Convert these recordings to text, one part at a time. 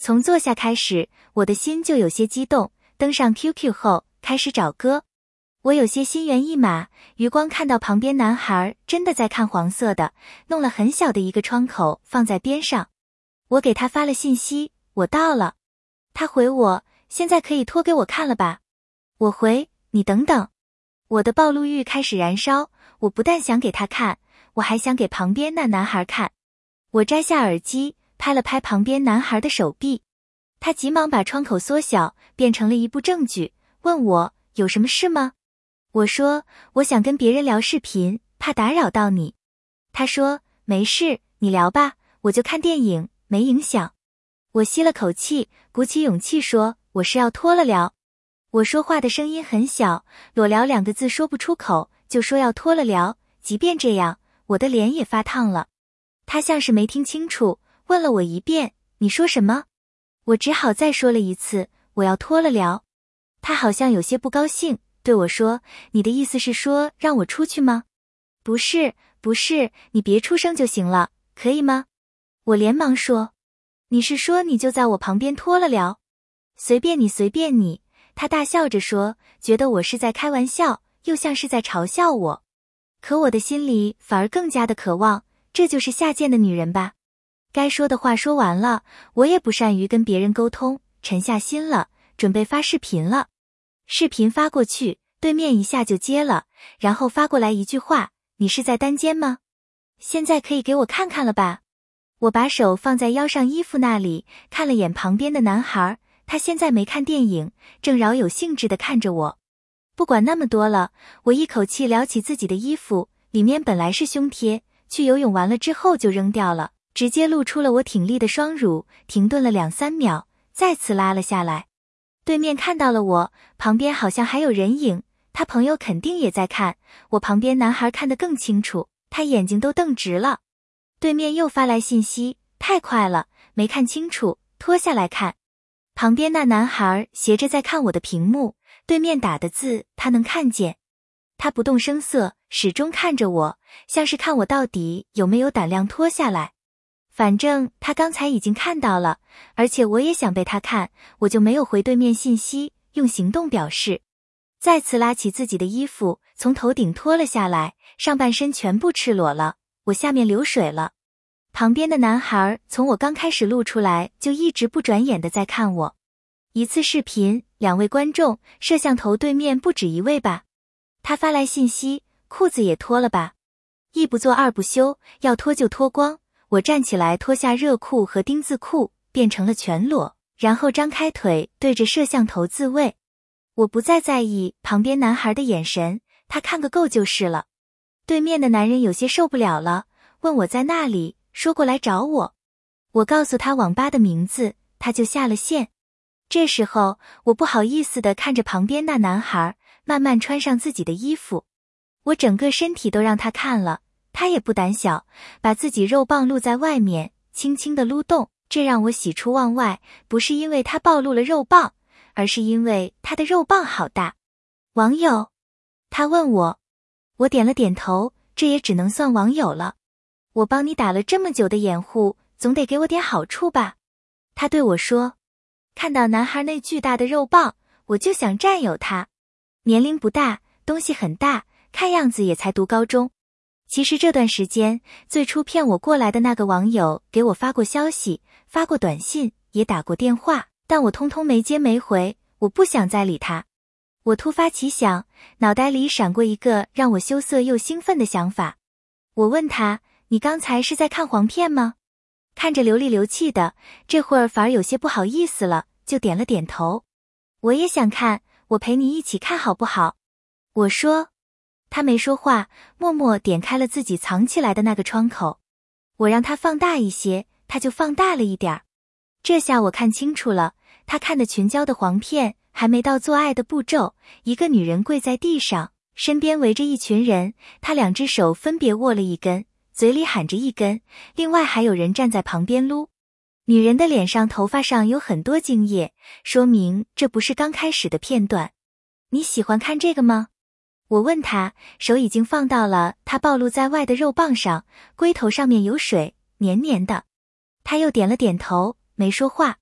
从坐下开始，我的心就有些激动，登上 QQ 后开始找歌。我有些心猿意马，余光看到旁边男孩真的在看黄色的，弄了很小的一个窗口放在边上。我给他发了信息，我到了。他回我，现在可以脱给我看了吧？我回，你等等。我的暴露欲开始燃烧，我不但想给他看，我还想给旁边那男孩看。我摘下耳机，拍了拍旁边男孩的手臂，他急忙把窗口缩小，变成了一部正剧，问我有什么事吗？我说我想跟别人聊视频，怕打扰到你。他说没事，你聊吧，我就看电影，没影响。我吸了口气，鼓起勇气说我是要脱了聊。我说话的声音很小，裸聊2个字说不出口，就说要脱了聊，即便这样，我的脸也发烫了。他像是没听清楚，问了我一遍，你说什么？我只好再说了一次，我要脱了聊。他好像有些不高兴，对我说，你的意思是说让我出去吗？不是，你别出声就行了，可以吗？我连忙说，你是说你就在我旁边脱了聊？随便你，他大笑着说，觉得我是在开玩笑，又像是在嘲笑我。可我的心里反而更加的渴望，这就是下贱的女人吧。该说的话说完了，我也不善于跟别人沟通，沉下心了，准备发视频了。视频发过去，对面一下就接了，然后发过来一句话，你是在单肩吗？现在可以给我看看了吧？我把手放在腰上衣服那里，看了眼旁边的男孩，他现在没看电影，正饶有兴致地看着我。不管那么多了，我一口气撩起自己的衣服，里面本来是胸贴，去游泳完了之后就扔掉了，直接露出了我挺立的双乳，停顿了2-3秒，再次拉了下来。对面看到了我，旁边好像还有人影，他朋友肯定也在看，我旁边男孩看得更清楚，他眼睛都瞪直了。对面又发来信息，太快了，没看清楚，脱下来看。旁边那男孩斜着在看我的屏幕，对面打的字他能看见。他不动声色，始终看着我，像是看我到底有没有胆量脱下来。反正他刚才已经看到了，而且我也想被他看，我就没有回对面信息，用行动表示。再次拉起自己的衣服，从头顶脱了下来，上半身全部赤裸了，我下面流水了。旁边的男孩从我刚开始露出来就一直不转眼的在看我。一次视频，2位观众，摄像头对面不止1位吧。他发来信息，裤子也脱了吧。一不做二不休，要脱就脱光。我站起来脱下热裤和丁字裤，变成了全裸，然后张开腿对着摄像头自慰。我不再在意旁边男孩的眼神，他看个够就是了。对面的男人有些受不了了，问我在那里，说过来找我。我告诉他网吧的名字，他就下了线。这时候我不好意思地看着旁边那男孩，慢慢穿上自己的衣服。我整个身体都让他看了，他也不胆小，把自己肉棒露在外面，轻轻地撸动，这让我喜出望外，不是因为他暴露了肉棒，而是因为他的肉棒好大。网友？他问我。我点了点头，这也只能算网友了。我帮你打了这么久的掩护，总得给我点好处吧？他对我说。看到男孩那巨大的肉棒，我就想占有他。年龄不大，东西很大，看样子也才读高中。其实这段时间，最初骗我过来的那个网友给我发过消息，发过短信，也打过电话，但我通通没接没回，我不想再理他。我突发奇想，脑袋里闪过一个让我羞涩又兴奋的想法。我问他，你刚才是在看黄片吗？看着流里流气的，这会儿反而有些不好意思了，就点了点头。我也想看，我陪你一起看好不好？我说。他没说话，默默点开了自己藏起来的那个窗口。我让他放大一些，他就放大了一点儿。这下我看清楚了，他看的群交的黄片还没到做爱的步骤，一个女人跪在地上，身边围着一群人，他2只手分别握了一根，嘴里喊着一根，另外还有人站在旁边撸。女人的脸上头发上有很多精液，说明这不是刚开始的片段。你喜欢看这个吗？我问他，手已经放到了他暴露在外的肉棒上，龟头上面有水，黏黏的。他又点了点头，没说话。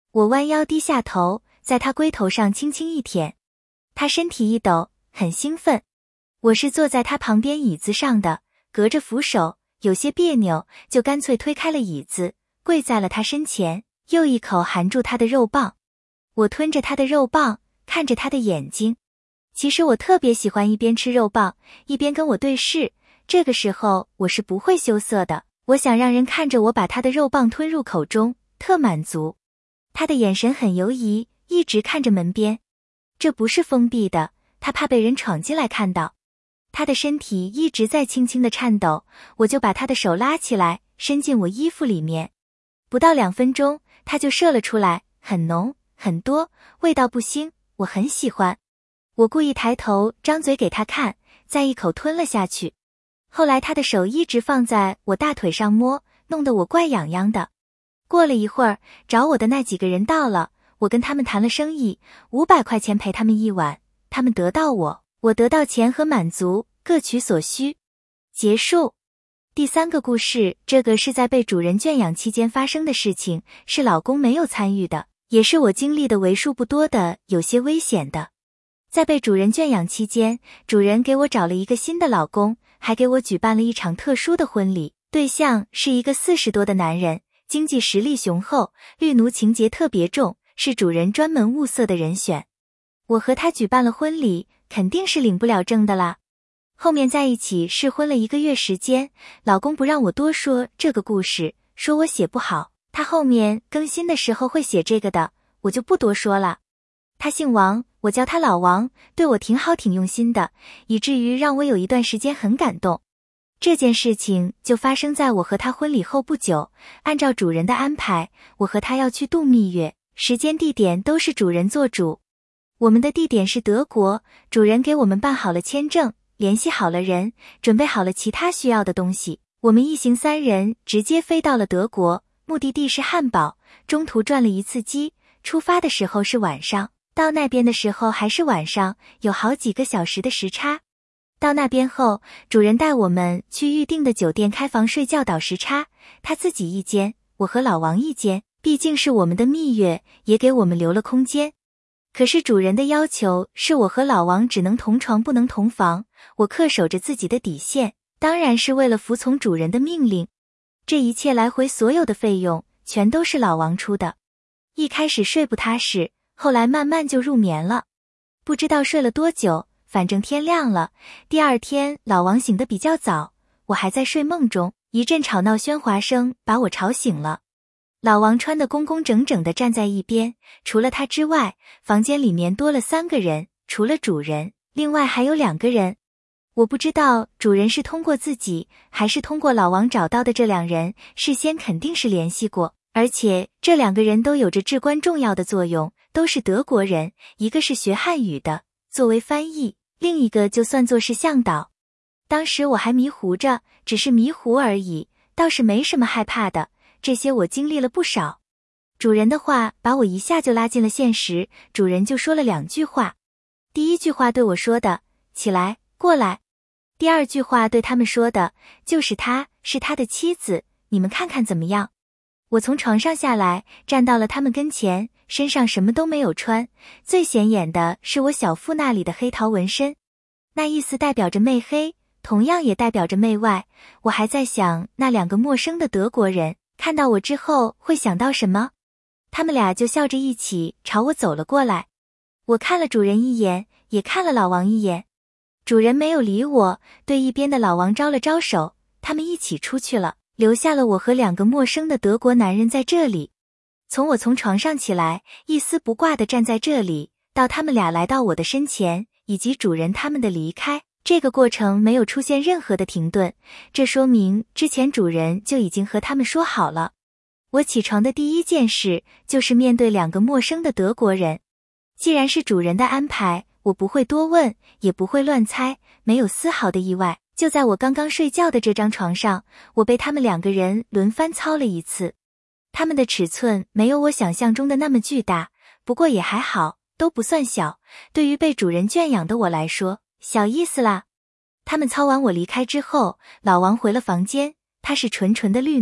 我弯腰低下头，在他龟头上轻轻一舔。他身体一抖，很兴奋。我是坐在他旁边椅子上的，隔着扶手，有些别扭，就干脆推开了椅子，跪在了他身前，又一口含住他的肉棒。我吞着他的肉棒，看着他的眼睛。其实我特别喜欢一边吃肉棒，一边跟我对视，这个时候我是不会羞涩的。我想让人看着我把他的肉棒吞入口中，特满足。他的眼神很犹疑，一直看着门边。这不是封闭的，他怕被人闯进来看到。他的身体一直在轻轻的颤抖，我就把他的手拉起来，伸进我衣服里面。不到2分钟，他就射了出来，很浓，很多，味道不腥，我很喜欢。我故意抬头，张嘴给他看，再一口吞了下去。后来他的手一直放在我大腿上摸，弄得我怪痒痒的。过了一会儿，找我的那几个人到了，我跟他们谈了生意，500块钱陪他们一晚，他们得到我得到钱和满足，各取所需。结束。第3个故事，这个是在被主人圈养期间发生的事情，是老公没有参与的，也是我经历的为数不多的有些危险的。在被主人圈养期间，主人给我找了一个新的老公，还给我举办了一场特殊的婚礼，对象是一个40多的男人，经济实力雄厚，绿奴情节特别重，是主人专门物色的人选。我和他举办了婚礼，肯定是领不了证的啦。后面在一起试婚了1个月时间，老公不让我多说这个故事，说我写不好，他后面更新的时候会写这个的，我就不多说了。他姓王，我叫他老王，对我挺好挺用心的，以至于让我有一段时间很感动。这件事情就发生在我和他婚礼后不久，按照主人的安排，我和他要去度蜜月，时间地点都是主人做主。我们的地点是德国，主人给我们办好了签证，联系好了人，准备好了其他需要的东西，我们一行3人直接飞到了德国，目的地是汉堡，中途转了1次机，出发的时候是晚上，到那边的时候还是晚上，有好几个小时的时差。到那边后，主人带我们去预定的酒店开房睡觉倒时差，他自己一间，我和老王一间，毕竟是我们的蜜月，也给我们留了空间。可是主人的要求是我和老王只能同床不能同房，我恪守着自己的底线，当然是为了服从主人的命令。这一切来回所有的费用全都是老王出的。一开始睡不踏实，后来慢慢就入眠了。不知道睡了多久，反正天亮了。第2天老王醒得比较早，我还在睡梦中，一阵吵闹喧哗声把我吵醒了。老王穿得工工整整地站在一边，除了他之外，房间里面多了3个人，除了主人，另外还有2个人。我不知道主人是通过自己，还是通过老王找到的这2人，事先肯定是联系过，而且这2个人都有着至关重要的作用，都是德国人，一个是学汉语的，作为翻译，另一个就算作是向导。当时我还迷糊着，只是迷糊而已，倒是没什么害怕的，这些我经历了不少。主人的话把我一下就拉进了现实，主人就说了2句话。第1句话对我说的，起来，过来。第2句话对他们说的，就是他，是他的妻子，你们看看怎么样？我从床上下来，站到了他们跟前，身上什么都没有穿，最显眼的是我小腹那里的黑桃纹身，那意思代表着媚黑，同样也代表着媚外。我还在想，那2个陌生的德国人看到我之后会想到什么？他们俩就笑着一起朝我走了过来。我看了主人一眼，也看了老王一眼。主人没有理我，对一边的老王招了招手，他们一起出去了，留下了我和2个陌生的德国男人在这里。我从床上起来，一丝不挂地站在这里，到他们俩来到我的身前，以及主人他们的离开，这个过程没有出现任何的停顿，这说明之前主人就已经和他们说好了。我起床的第1件事就是面对2个陌生的德国人。既然是主人的安排，我不会多问，也不会乱猜，没有丝毫的意外。就在我刚刚睡觉的这张床上，我被他们2个人轮番操了一次。他们的尺寸没有我想象中的那么巨大，不过也还好，都不算小，对于被主人圈养的我来说，小意思啦。他们操完我离开之后，老王回了房间，他是纯纯的绿奴，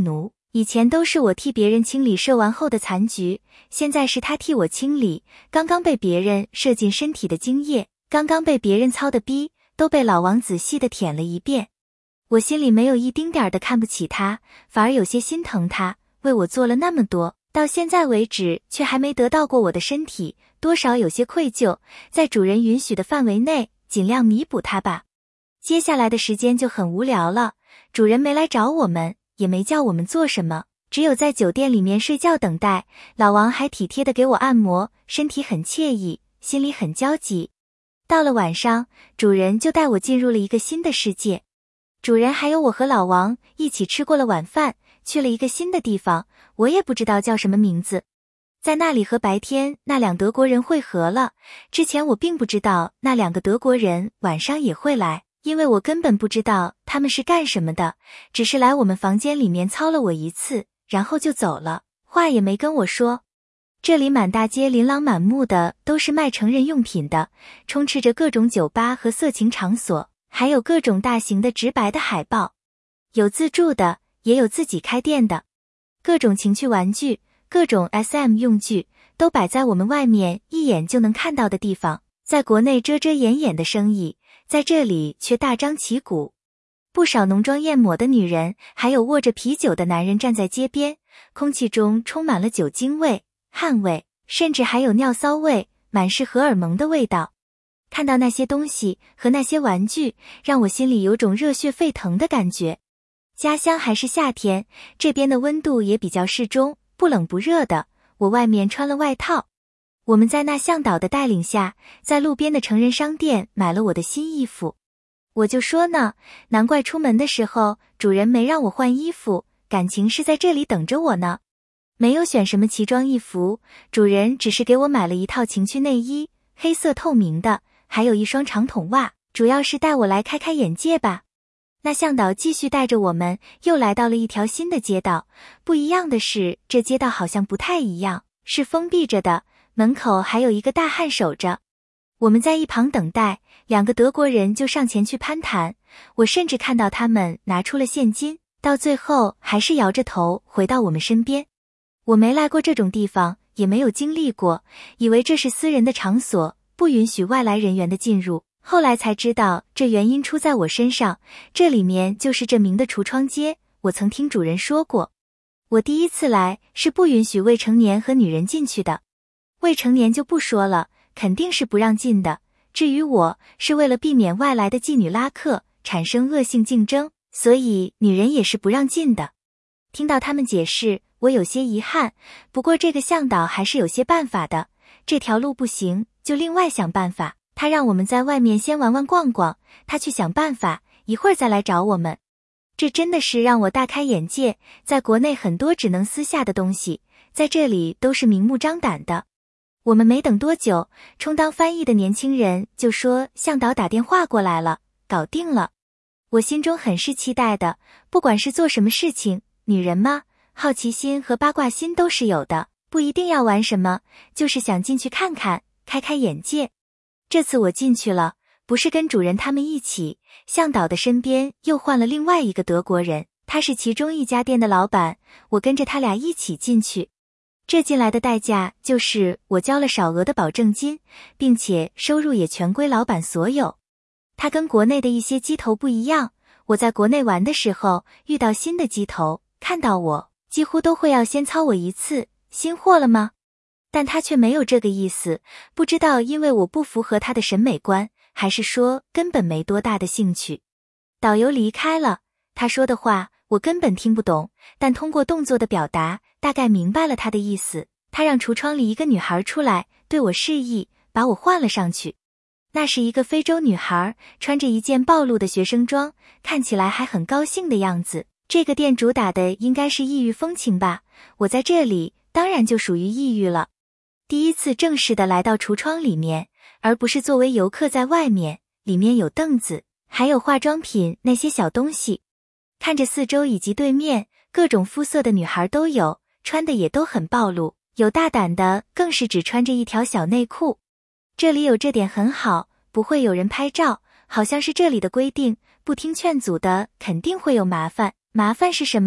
以前都是我替别人清理射完后的残局，现在是他替我清理刚刚被别人射进身体的精液，刚刚被别人操的逼，都被老王仔细地舔了一遍。我心里没有一丁点儿的看不起他，反而有些心疼他，为我做了那么多，到现在为止却还没得到过我的身体，多少有些愧疚，在主人允许的范围内，尽量弥补他吧。接下来的时间就很无聊了，主人没来找我们，也没叫我们做什么，只有在酒店里面睡觉等待。老王还体贴地给我按摩，身体很惬意，心里很焦急。到了晚上，主人就带我进入了一个新的世界。主人还有我和老王一起吃过了晚饭，去了一个新的地方，我也不知道叫什么名字。在那里和白天那两德国人会合了，之前我并不知道那两个德国人晚上也会来，因为我根本不知道他们是干什么的，只是来我们房间里面操了我一次，然后就走了，话也没跟我说。这里满大街琳琅满目的都是卖成人用品的，充斥着各种酒吧和色情场所，还有各种大型的直白的海报，有自助的，也有自己开店的，各种情趣玩具，各种 SM 用具都摆在我们外面一眼就能看到的地方。在国内遮遮掩掩的生意，在这里却大张旗鼓。不少浓妆艳抹的女人，还有握着啤酒的男人站在街边，空气中充满了酒精味、汗味，甚至还有尿骚味，满是荷尔蒙的味道。看到那些东西和那些玩具，让我心里有种热血沸腾的感觉。家乡还是夏天，这边的温度也比较适中，不冷不热的，我外面穿了外套。我们在那向导的带领下，在路边的成人商店买了我的新衣服。我就说呢，难怪出门的时候主人没让我换衣服，感情是在这里等着我呢。没有选什么奇装异服，主人只是给我买了一套情趣内衣，黑色透明的，还有一双长筒袜，主要是带我来开开眼界吧。那向导继续带着我们又来到了一条新的街道，不一样的是，这街道好像不太一样，是封闭着的，门口还有一个大汉守着。我们在一旁等待，两个德国人就上前去攀谈，我甚至看到他们拿出了现金，到最后还是摇着头回到我们身边。我没来过这种地方，也没有经历过，以为这是私人的场所，不允许外来人员的进入，后来才知道这原因出在我身上，这里面就是这名的橱窗街，我曾听主人说过。我第一次来是不允许未成年和女人进去的，未成年就不说了，肯定是不让进的。至于我，是为了避免外来的妓女拉客，产生恶性竞争，所以女人也是不让进的。听到他们解释，我有些遗憾，不过这个向导还是有些办法的，这条路不行，就另外想办法。他让我们在外面先玩玩逛逛，他去想办法，一会儿再来找我们。这真的是让我大开眼界，在国内很多只能私下的东西，在这里都是明目张胆的。我们没等多久，充当翻译的年轻人就说向导打电话过来了，搞定了。我心中很是期待的，不管是做什么事情，女人嘛，好奇心和八卦心都是有的，不一定要玩什么，就是想进去看看，开开眼界。这次我进去了，不是跟主人他们一起，向导的身边又换了另外一个德国人，他是其中一家店的老板，我跟着他俩一起进去。这进来的代价就是我交了少额的保证金，并且收入也全归老板所有。他跟国内的一些鸡头不一样，我在国内玩的时候遇到新的鸡头，看到我几乎都会要先操我一次，新货了吗？但他却没有这个意思，不知道因为我不符合他的审美观，还是说根本没多大的兴趣。导游离开了，他说的话我根本听不懂，但通过动作的表达大概明白了他的意思。他让橱窗里一个女孩出来，对我示意，把我换了上去。那是一个非洲女孩，穿着一件暴露的学生装，看起来还很高兴的样子。这个店主打的应该是异域风情吧，我在这里当然就属于异域了。第一次正式的来到橱窗里面，而不是作为游客在外面，里面有凳子，还有化妆品那些小东西。看着四周以及对面，各种肤色的女孩都有，穿的也都很暴露，有大胆的更是只穿着一条小内裤。这里有这点很好，不会有人拍照，好像是这里的规定，不听劝阻的肯定会有麻烦。麻烦是什么？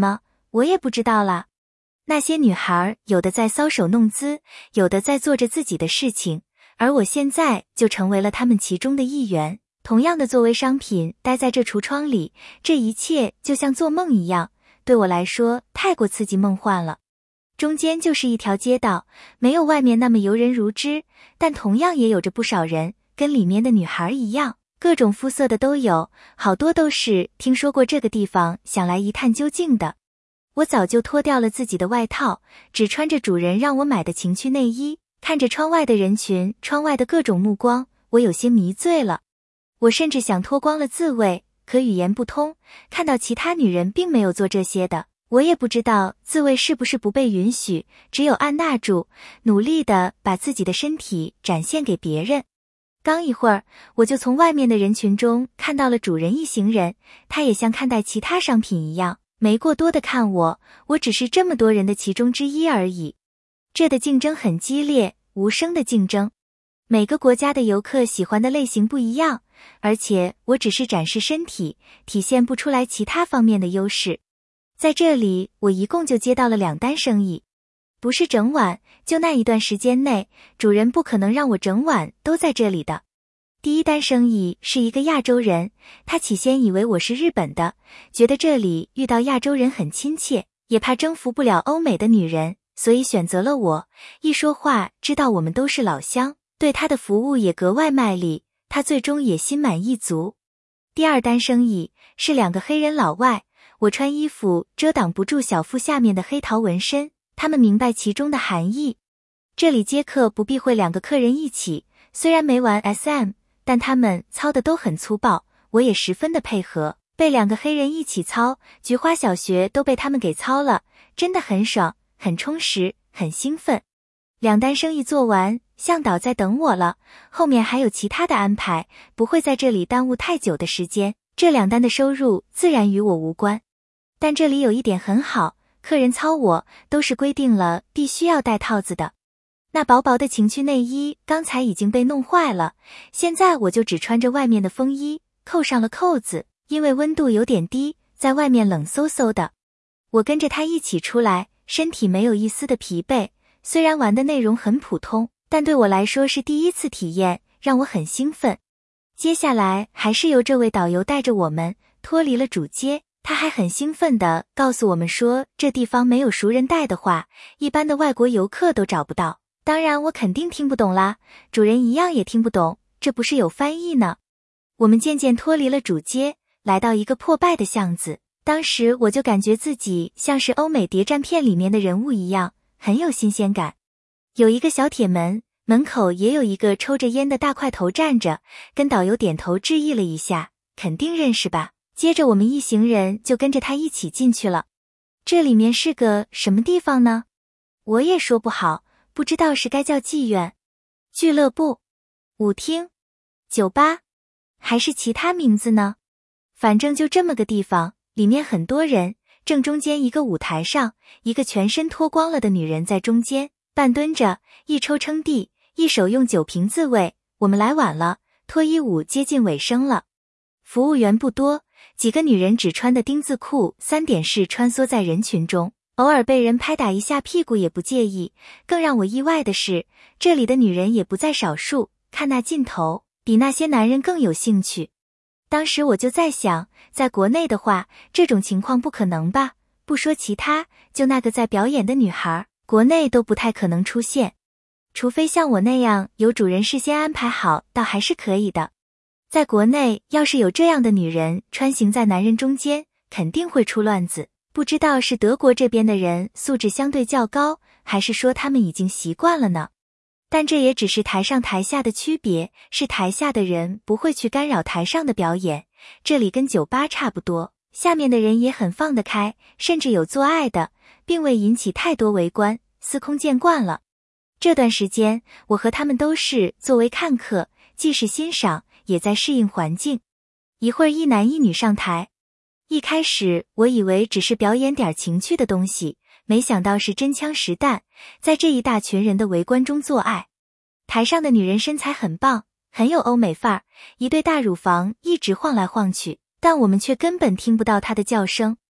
我也不知道啦。那些女孩有的在搔首弄姿，有的在做着自己的事情，而我现在就成为了她们其中的一员。同样的作为商品待在这橱窗里，这一切就像做梦一样，对我来说太过刺激梦幻了。中间就是一条街道，没有外面那么游人如织，但同样也有着不少人，跟里面的女孩一样，各种肤色的都有，好多都是听说过这个地方想来一探究竟的。我早就脱掉了自己的外套，只穿着主人让我买的情趣内衣，看着窗外的人群，窗外的各种目光，我有些迷醉了。我甚至想脱光了自慰，可语言不通，看到其他女人并没有做这些的，我也不知道自慰是不是不被允许，只有按捺住，努力地把自己的身体展现给别人。刚一会儿，我就从外面的人群中看到了主人一行人，他也像看待其他商品一样，没过多的看我，我只是这么多人的其中之一而已。这的竞争很激烈，无声的竞争。每个国家的游客喜欢的类型不一样，而且我只是展示身体，体现不出来其他方面的优势。在这里，我一共就接到了2单生意。不是整晚，就那一段时间内，主人不可能让我整晚都在这里的。第一单生意是一个亚洲人，他起先以为我是日本的，觉得这里遇到亚洲人很亲切，也怕征服不了欧美的女人，所以选择了我。一说话知道我们都是老乡，对他的服务也格外卖力，他最终也心满意足。第二单生意是2个黑人老外，我穿衣服遮挡不住小腹下面的黑桃纹身，他们明白其中的含义。这里接客不避讳2个客人一起，虽然没玩 SM， 但他们操的都很粗暴，我也十分的配合，被2个黑人一起操，菊花小学都被他们给操了，真的很爽，很充实，很兴奋。2单生意做完，向导在等我了，后面还有其他的安排，不会在这里耽误太久的时间，这2单的收入自然与我无关。但这里有一点很好，客人操我都是规定了必须要戴套子的。那薄薄的情趣内衣刚才已经被弄坏了，现在我就只穿着外面的风衣，扣上了扣子，因为温度有点低，在外面冷飕飕的。我跟着他一起出来，身体没有一丝的疲惫，虽然玩的内容很普通，但对我来说是第一次体验，让我很兴奋。接下来还是由这位导游带着我们脱离了主街，他还很兴奋地告诉我们说，这地方没有熟人带的话，一般的外国游客都找不到。当然我肯定听不懂啦，主人一样也听不懂，这不是有翻译呢。我们渐渐脱离了主街，来到一个破败的巷子，当时我就感觉自己像是欧美谍战片里面的人物一样，很有新鲜感。有一个小铁门，门口也有一个抽着烟的大块头站着，跟导游点头致意了一下，肯定认识吧。接着我们一行人就跟着他一起进去了。这里面是个什么地方呢？我也说不好，不知道是该叫妓院、俱乐部、舞厅、酒吧，还是其他名字呢？反正就这么个地方，里面很多人，正中间一个舞台上，一个全身脱光了的女人在中间，半蹲着，一抽撑地，一手用酒瓶自慰。我们来晚了，脱衣舞接近尾声了。服务员不多，几个女人只穿的丁字裤3点式穿梭在人群中，偶尔被人拍打一下屁股也不介意。更让我意外的是，这里的女人也不在少数，看那劲头，比那些男人更有兴趣。当时我就在想，在国内的话，这种情况不可能吧？不说其他，就那个在表演的女孩，国内都不太可能出现。除非像我那样有主人事先安排好，倒还是可以的。在国内，要是有这样的女人穿行在男人中间，肯定会出乱子。不知道是德国这边的人素质相对较高，还是说他们已经习惯了呢？但这也只是台上台下的区别，是台下的人不会去干扰台上的表演。这里跟酒吧差不多，下面的人也很放得开，甚至有做爱的，并未引起太多围观，司空见惯了。这段时间，我和他们都是作为看客，既是欣赏，也在适应环境。一会儿一男一女上台，一开始我以为只是表演点情趣的东西，没想到是真枪实弹，在这一大群人的围观中做爱。台上的女人身材很棒，很有欧美范儿，一对大乳房一直晃来晃去，但我们却根本听不到她的叫声。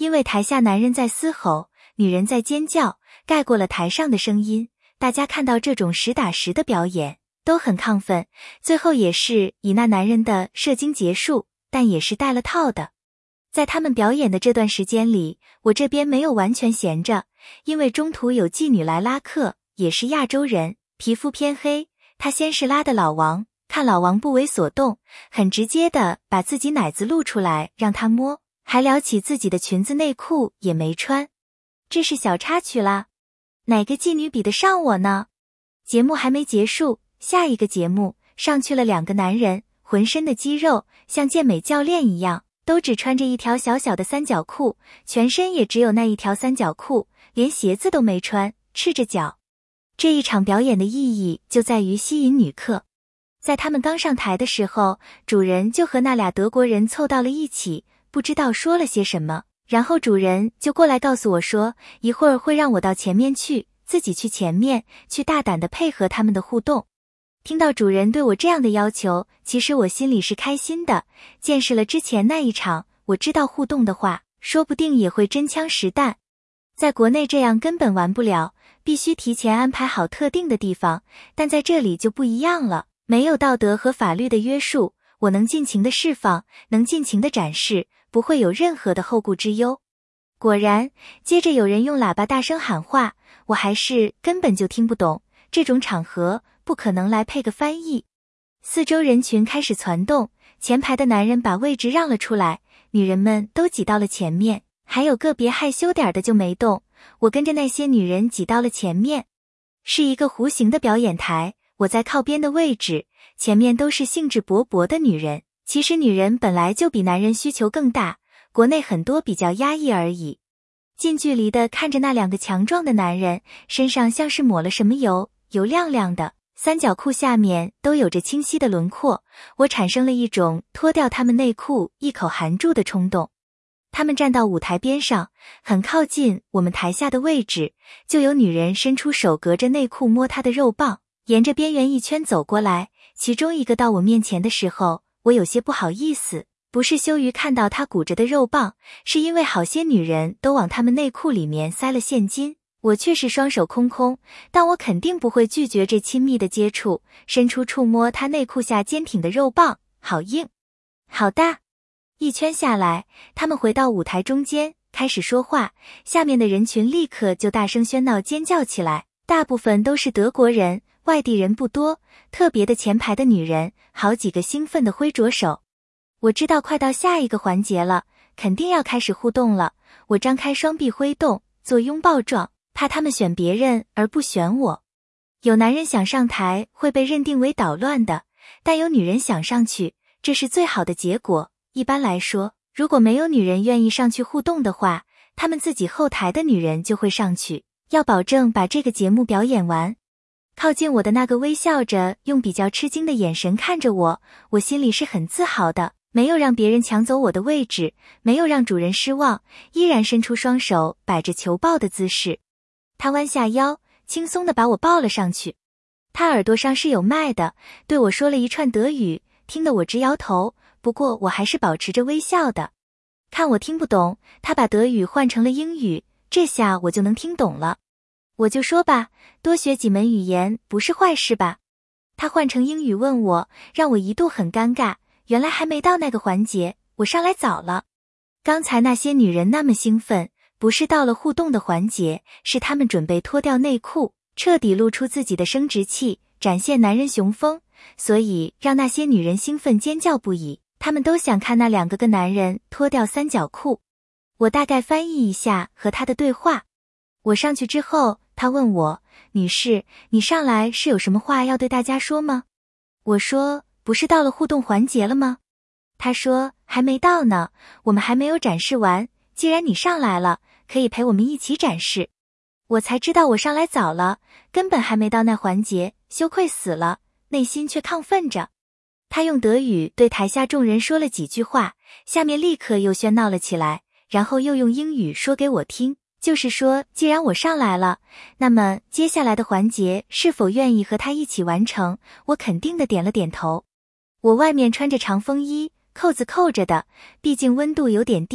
因为台下男人在嘶吼，女人在尖叫，盖过了台上的声音，大家看到这种实打实的表演，都很亢奋，最后也是以那男人的射精结束，但也是带了套的。在他们表演的这段时间里，我这边没有完全闲着，因为中途有妓女来拉客，也是亚洲人，皮肤偏黑，她先是拉的老王，看老王不为所动，很直接的把自己奶子露出来让他摸，还撩起自己的裙子内裤也没穿。这是小插曲啦，哪个妓女比得上我呢？节目还没结束，下一个节目上去了2个男人，浑身的肌肉像健美教练一样，都只穿着一条小小的三角裤，全身也只有那一条三角裤，连鞋子都没穿，赤着脚。这一场表演的意义就在于吸引女客。在他们刚上台的时候，主人就和那俩德国人凑到了一起，不知道说了些什么，然后主人就过来告诉我说，一会儿会让我到前面去，自己去前面，去大胆地配合他们的互动。听到主人对我这样的要求，其实我心里是开心的，见识了之前那一场，我知道互动的话，说不定也会真枪实弹。在国内这样根本玩不了，必须提前安排好特定的地方，但在这里就不一样了，没有道德和法律的约束，我能尽情的释放，能尽情的展示，不会有任何的后顾之忧。果然，接着有人用喇叭大声喊话，我还是根本就听不懂，这种场合不可能来配个翻译。四周人群开始攒动，前排的男人把位置让了出来，女人们都挤到了前面，还有个别害羞点的就没动，我跟着那些女人挤到了前面。是一个弧形的表演台，我在靠边的位置，前面都是兴致勃勃的女人。其实女人本来就比男人需求更大，国内很多比较压抑而已。近距离的看着那2个强壮的男人，身上像是抹了什么油，油亮亮的，三角裤下面都有着清晰的轮廓，我产生了一种脱掉他们内裤一口含住的冲动。他们站到舞台边上，很靠近我们台下的位置，就有女人伸出手隔着内裤摸她的肉棒，沿着边缘一圈走过来，其中一个到我面前的时候，我有些不好意思，不是羞于看到她鼓着的肉棒，是因为好些女人都往她们内裤里面塞了现金，我却是双手空空，但我肯定不会拒绝这亲密的接触，伸出触摸她内裤下坚挺的肉棒，好硬，好大。一圈下来，他们回到舞台中间，开始说话，下面的人群立刻就大声喧闹尖叫起来，大部分都是德国人，外地人不多，特别的前排的女人，好几个兴奋地挥着手。我知道快到下一个环节了，肯定要开始互动了，我张开双臂挥动，做拥抱状，怕他们选别人而不选我。有男人想上台会被认定为捣乱的，但有女人想上去，这是最好的结果。一般来说，如果没有女人愿意上去互动的话，他们自己后台的女人就会上去，要保证把这个节目表演完。靠近我的那个微笑着，用比较吃惊的眼神看着我，我心里是很自豪的，没有让别人抢走我的位置，没有让主人失望，依然伸出双手摆着求抱的姿势。他弯下腰，轻松地把我抱了上去。他耳朵上是有麦的，对我说了一串德语，听得我直摇头，不过我还是保持着微笑的。看我听不懂，他把德语换成了英语，这下我就能听懂了。我就说吧，多学几门语言不是坏事吧。他换成英语问我，让我一度很尴尬，原来还没到那个环节，我上来早了。刚才那些女人那么兴奋，不是到了互动的环节，是她们准备脱掉内裤，彻底露出自己的生殖器，展现男人雄风，所以让那些女人兴奋尖叫不已，她们都想看那2个男人脱掉三角裤。我大概翻译一下和他的对话。我上去之后，他问我，女士，你上来是有什么话要对大家说吗？我说，不是到了互动环节了吗？他说，还没到呢，我们还没有展示完，既然你上来了，可以陪我们一起展示。我才知道我上来早了，根本还没到那环节，羞愧死了，内心却亢奋着。他用德语对台下众人说了几句话，下面立刻又喧闹了起来，然后又用英语说给我听，就是说既然我上来了，那么接下来的环节是否愿意和他一起完成。我肯定的点了点头。我外面穿着长风衣，扣子扣着的，毕竟温度有点低，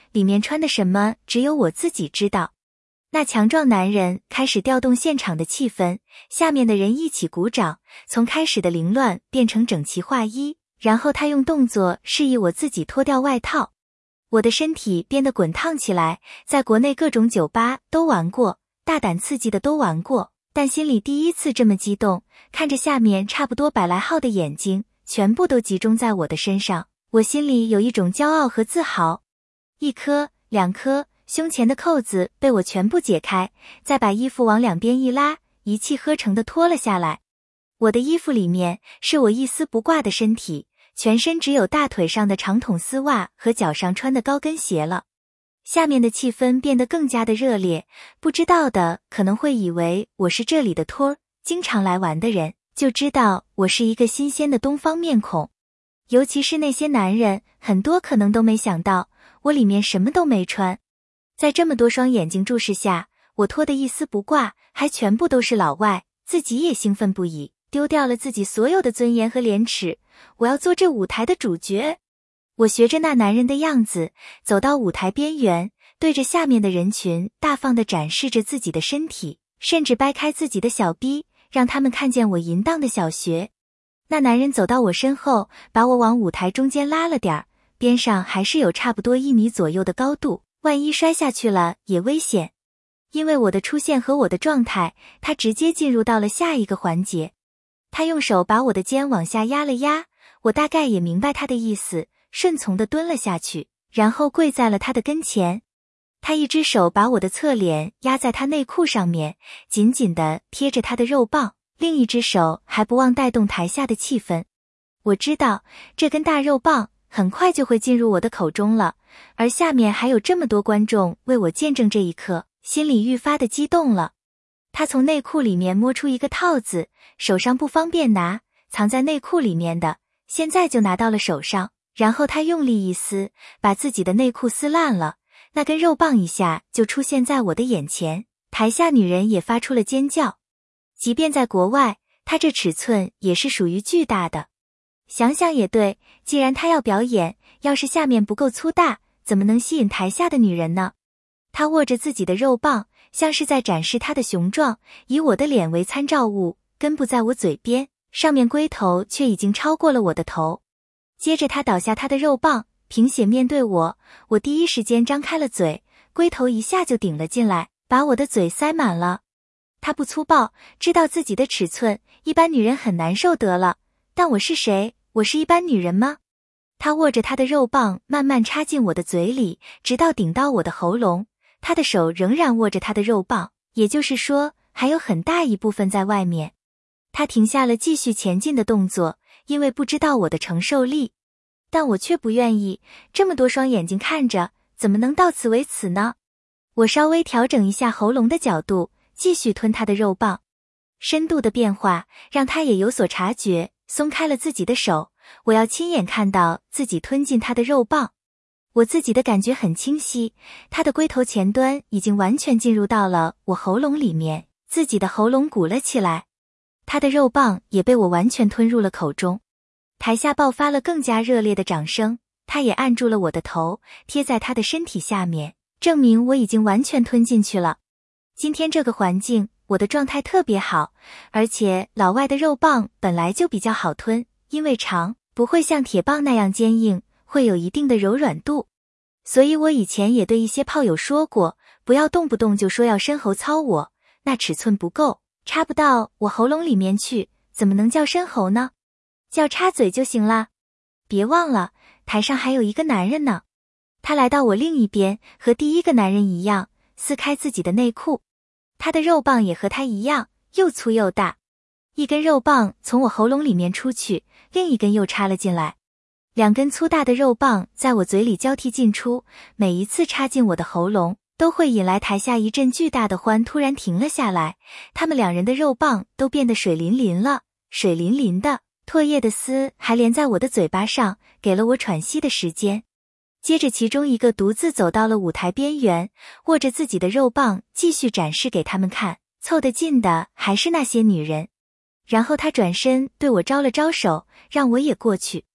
里面穿的什么只有我自己知道。那强壮男人开始调动现场的气氛，下面的人一起鼓掌，从开始的凌乱变成整齐划一，然后他用动作示意我自己脱掉外套。我的身体变得滚烫起来，在国内各种酒吧都玩过，大胆刺激的都玩过，但心里第一次这么激动，看着下面差不多100来号的眼睛，全部都集中在我的身上，我心里有一种骄傲和自豪。1颗2颗，胸前的扣子被我全部解开，再把衣服往两边一拉，一气呵成地脱了下来。我的衣服里面是我一丝不挂的身体，全身只有大腿上的长筒丝袜和脚上穿的高跟鞋了。下面的气氛变得更加的热烈，不知道的可能会以为我是这里的托儿，经常来玩的人就知道我是一个新鲜的东方面孔。尤其是那些男人，很多可能都没想到我里面什么都没穿。在这么多双眼睛注视下，我脱得一丝不挂，还全部都是老外，自己也兴奋不已，丢掉了自己所有的尊严和廉耻，我要做这舞台的主角。我学着那男人的样子，走到舞台边缘，对着下面的人群大方地展示着自己的身体，甚至掰开自己的小臂，让他们看见我淫荡的小穴。那男人走到我身后，把我往舞台中间拉了点儿，边上还是有差不多1米左右的高度，万一摔下去了也危险。因为我的出现和我的状态，他直接进入到了下一个环节。他用手把我的肩往下压了压，我大概也明白他的意思，顺从地蹲了下去，然后跪在了他的跟前。他一只手把我的侧脸压在他内裤上面，紧紧地贴着他的肉棒，另一只手还不忘带动台下的气氛。我知道这根大肉棒很快就会进入我的口中了，而下面还有这么多观众为我见证这一刻，心里愈发的激动了。他从内裤里面摸出一个套子，手上不方便拿，藏在内裤里面的，现在就拿到了手上，然后他用力一撕，把自己的内裤撕烂了，那根肉棒一下就出现在我的眼前，台下女人也发出了尖叫。即便在国外，他这尺寸也是属于巨大的。想想也对，既然他要表演，要是下面不够粗大，怎么能吸引台下的女人呢？他握着自己的肉棒，像是在展示他的雄壮，以我的脸为参照物，根部在我嘴边，上面龟头却已经超过了我的头。接着他倒下他的肉棒，平血面对我，我第一时间张开了嘴，龟头一下就顶了进来，把我的嘴塞满了。他不粗暴，知道自己的尺寸，一般女人很难受得了，但我是谁？我是一般女人吗？他握着他的肉棒慢慢插进我的嘴里，直到顶到我的喉咙，他的手仍然握着他的肉棒，也就是说还有很大一部分在外面。他停下了继续前进的动作，因为不知道我的承受力，但我却不愿意，这么多双眼睛看着，怎么能到此为止呢？我稍微调整一下喉咙的角度，继续吞他的肉棒。深度的变化让他也有所察觉，松开了自己的手，我要亲眼看到自己吞进他的肉棒。我自己的感觉很清晰，他的龟头前端已经完全进入到了我喉咙里面，自己的喉咙鼓了起来，他的肉棒也被我完全吞入了口中。台下爆发了更加热烈的掌声，他也按住了我的头，贴在他的身体下面，证明我已经完全吞进去了。今天这个环境，我的状态特别好，而且老外的肉棒本来就比较好吞，因为长，不会像铁棒那样坚硬，会有一定的柔软度。所以我以前也对一些炮友说过，不要动不动就说要深喉操我，那尺寸不够，插不到我喉咙里面去，怎么能叫深喉呢？叫插嘴就行了。别忘了，台上还有一个男人呢。他来到我另一边，和第一个男人一样，撕开自己的内裤。他的肉棒也和他一样，又粗又大。一根肉棒从我喉咙里面出去，另一根又插了进来。2根粗大的肉棒在我嘴里交替进出，每一次插进我的喉咙，都会引来台下一阵巨大的欢，突然停了下来。他们2人的肉棒都变得水淋淋了，水淋淋的，唾液的丝还连在我的嘴巴上，给了我喘息的时间。接着其中一个独自走到了舞台边缘，握着自己的肉棒继续展示给他们看，凑得近的还是那些女人。然后他转身对我招了招手，让我也过去。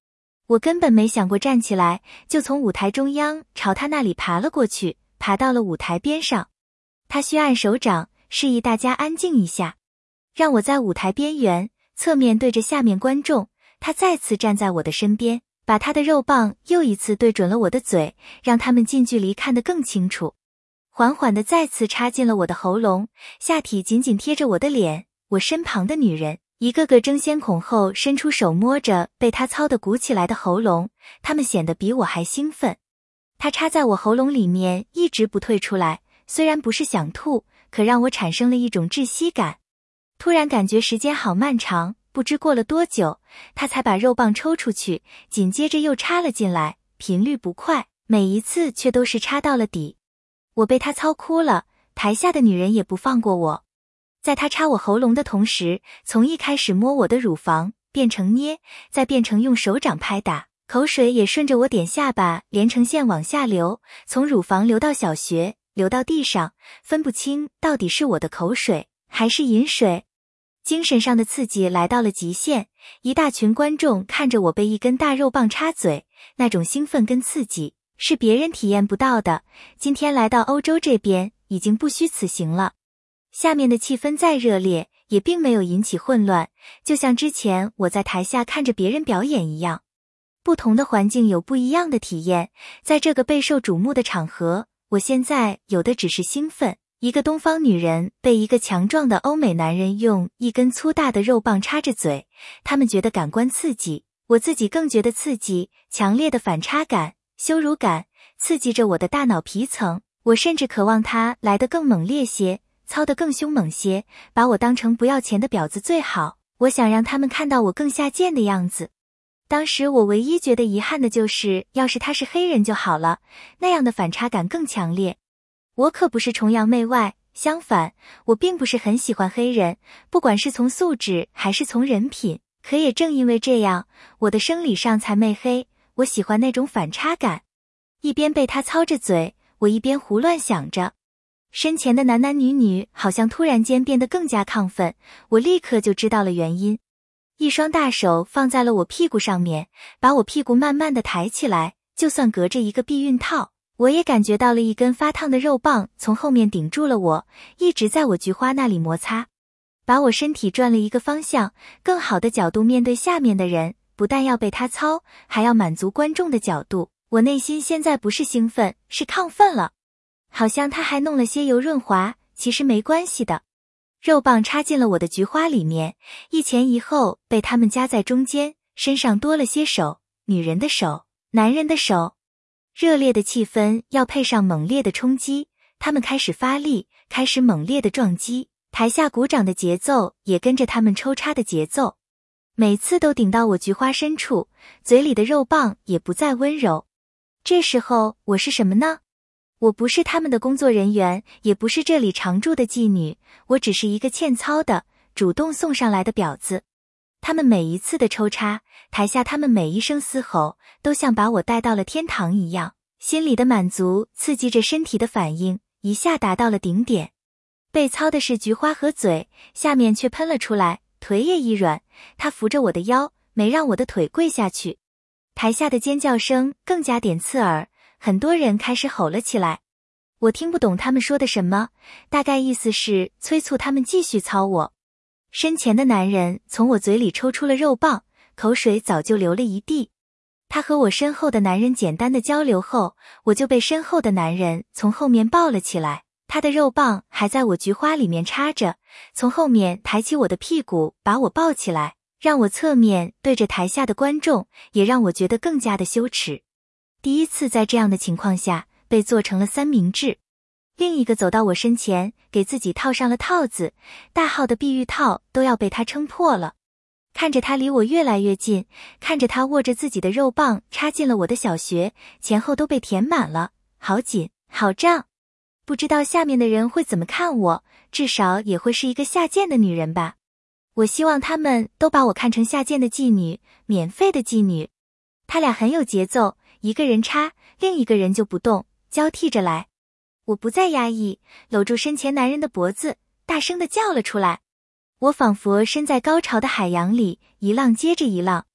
我根本没想过站起来，就从舞台中央朝他那里爬了过去，爬到了舞台边上。他虚按手掌，示意大家安静一下，让我在舞台边缘，侧面对着下面观众。他再次站在我的身边，把他的肉棒又一次对准了我的嘴，让他们近距离看得更清楚。缓缓地再次插进了我的喉咙，下体紧紧贴着我的脸。我身旁的女人一个个争先恐后伸出手摸着被他操得鼓起来的喉咙，她们显得比我还兴奋。他插在我喉咙里面一直不退出来，虽然不是想吐，可让我产生了一种窒息感。突然感觉时间好漫长，不知过了多久，他才把肉棒抽出去，紧接着又插了进来，频率不快，每一次却都是插到了底。我被他操哭了，台下的女人也不放过我。在他插我喉咙的同时，从一开始摸我的乳房，变成捏，再变成用手掌拍打，口水也顺着我点下巴连成线往下流，从乳房流到小穴，流到地上，分不清到底是我的口水还是饮水。精神上的刺激来到了极限，一大群观众看着我被一根大肉棒插嘴，那种兴奋跟刺激是别人体验不到的。今天来到欧洲这边已经不虚此行了。下面的气氛再热烈，也并没有引起混乱，就像之前我在台下看着别人表演一样。不同的环境有不一样的体验，在这个备受瞩目的场合，我现在有的只是兴奋。一个东方女人被一个强壮的欧美男人用一根粗大的肉棒插着嘴，他们觉得感官刺激，我自己更觉得刺激，强烈的反差感、羞辱感刺激着我的大脑皮层。我甚至渴望它来得更猛烈些，操得更凶猛些，把我当成不要钱的婊子最好。我想让他们看到我更下贱的样子。当时我唯一觉得遗憾的就是，要是他是黑人就好了，那样的反差感更强烈。我可不是崇洋媚外，相反，我并不是很喜欢黑人，不管是从素质还是从人品。可也正因为这样，我的生理上才媚黑，我喜欢那种反差感。一边被他操着嘴，我一边胡乱想着。身前的男男女女好像突然间变得更加亢奋，我立刻就知道了原因。一双大手放在了我屁股上面，把我屁股慢慢的抬起来，就算隔着一个避孕套，我也感觉到了一根发烫的肉棒从后面顶住了我，一直在我菊花那里摩擦，把我身体转了一个方向，更好的角度面对下面的人，不但要被他操，还要满足观众的角度。我内心现在不是兴奋，是亢奋了。好像他还弄了些油润滑，其实没关系的。肉棒插进了我的菊花里面，一前一后被他们夹在中间，身上多了些手，女人的手，男人的手。热烈的气氛要配上猛烈的冲击，他们开始发力，开始猛烈的撞击，台下鼓掌的节奏也跟着他们抽插的节奏，每次都顶到我菊花深处，嘴里的肉棒也不再温柔。这时候我是什么呢？我不是他们的工作人员，也不是这里常驻的妓女，我只是一个欠操的，主动送上来的婊子。他们每一次的抽插，台下他们每一声嘶吼，都像把我带到了天堂一样，心里的满足刺激着身体的反应，一下达到了顶点。被操的是菊花和嘴，下面却喷了出来，腿也一软，他扶着我的腰，没让我的腿跪下去。台下的尖叫声更加点刺耳，很多人开始吼了起来。我听不懂他们说的什么，大概意思是催促他们继续操我。身前的男人从我嘴里抽出了肉棒，口水早就流了一地。他和我身后的男人简单的交流后，我就被身后的男人从后面抱了起来，他的肉棒还在我菊花里面插着，从后面抬起我的屁股把我抱起来，让我侧面对着台下的观众，也让我觉得更加的羞耻。第一次在这样的情况下被做成了三明治。另一个走到我身前，给自己套上了套子，大号的避孕套都要被他撑破了。看着他离我越来越近，看着他握着自己的肉棒插进了我的小穴，前后都被填满了，好紧，好胀。不知道下面的人会怎么看我，至少也会是一个下贱的女人吧。我希望他们都把我看成下贱的妓女，免费的妓女。他俩很有节奏，一个人插，另一个人就不动，交替着来。我不再压抑，搂住身前男人的脖子，大声地叫了出来。我仿佛身在高潮的海洋里，一浪接着一浪。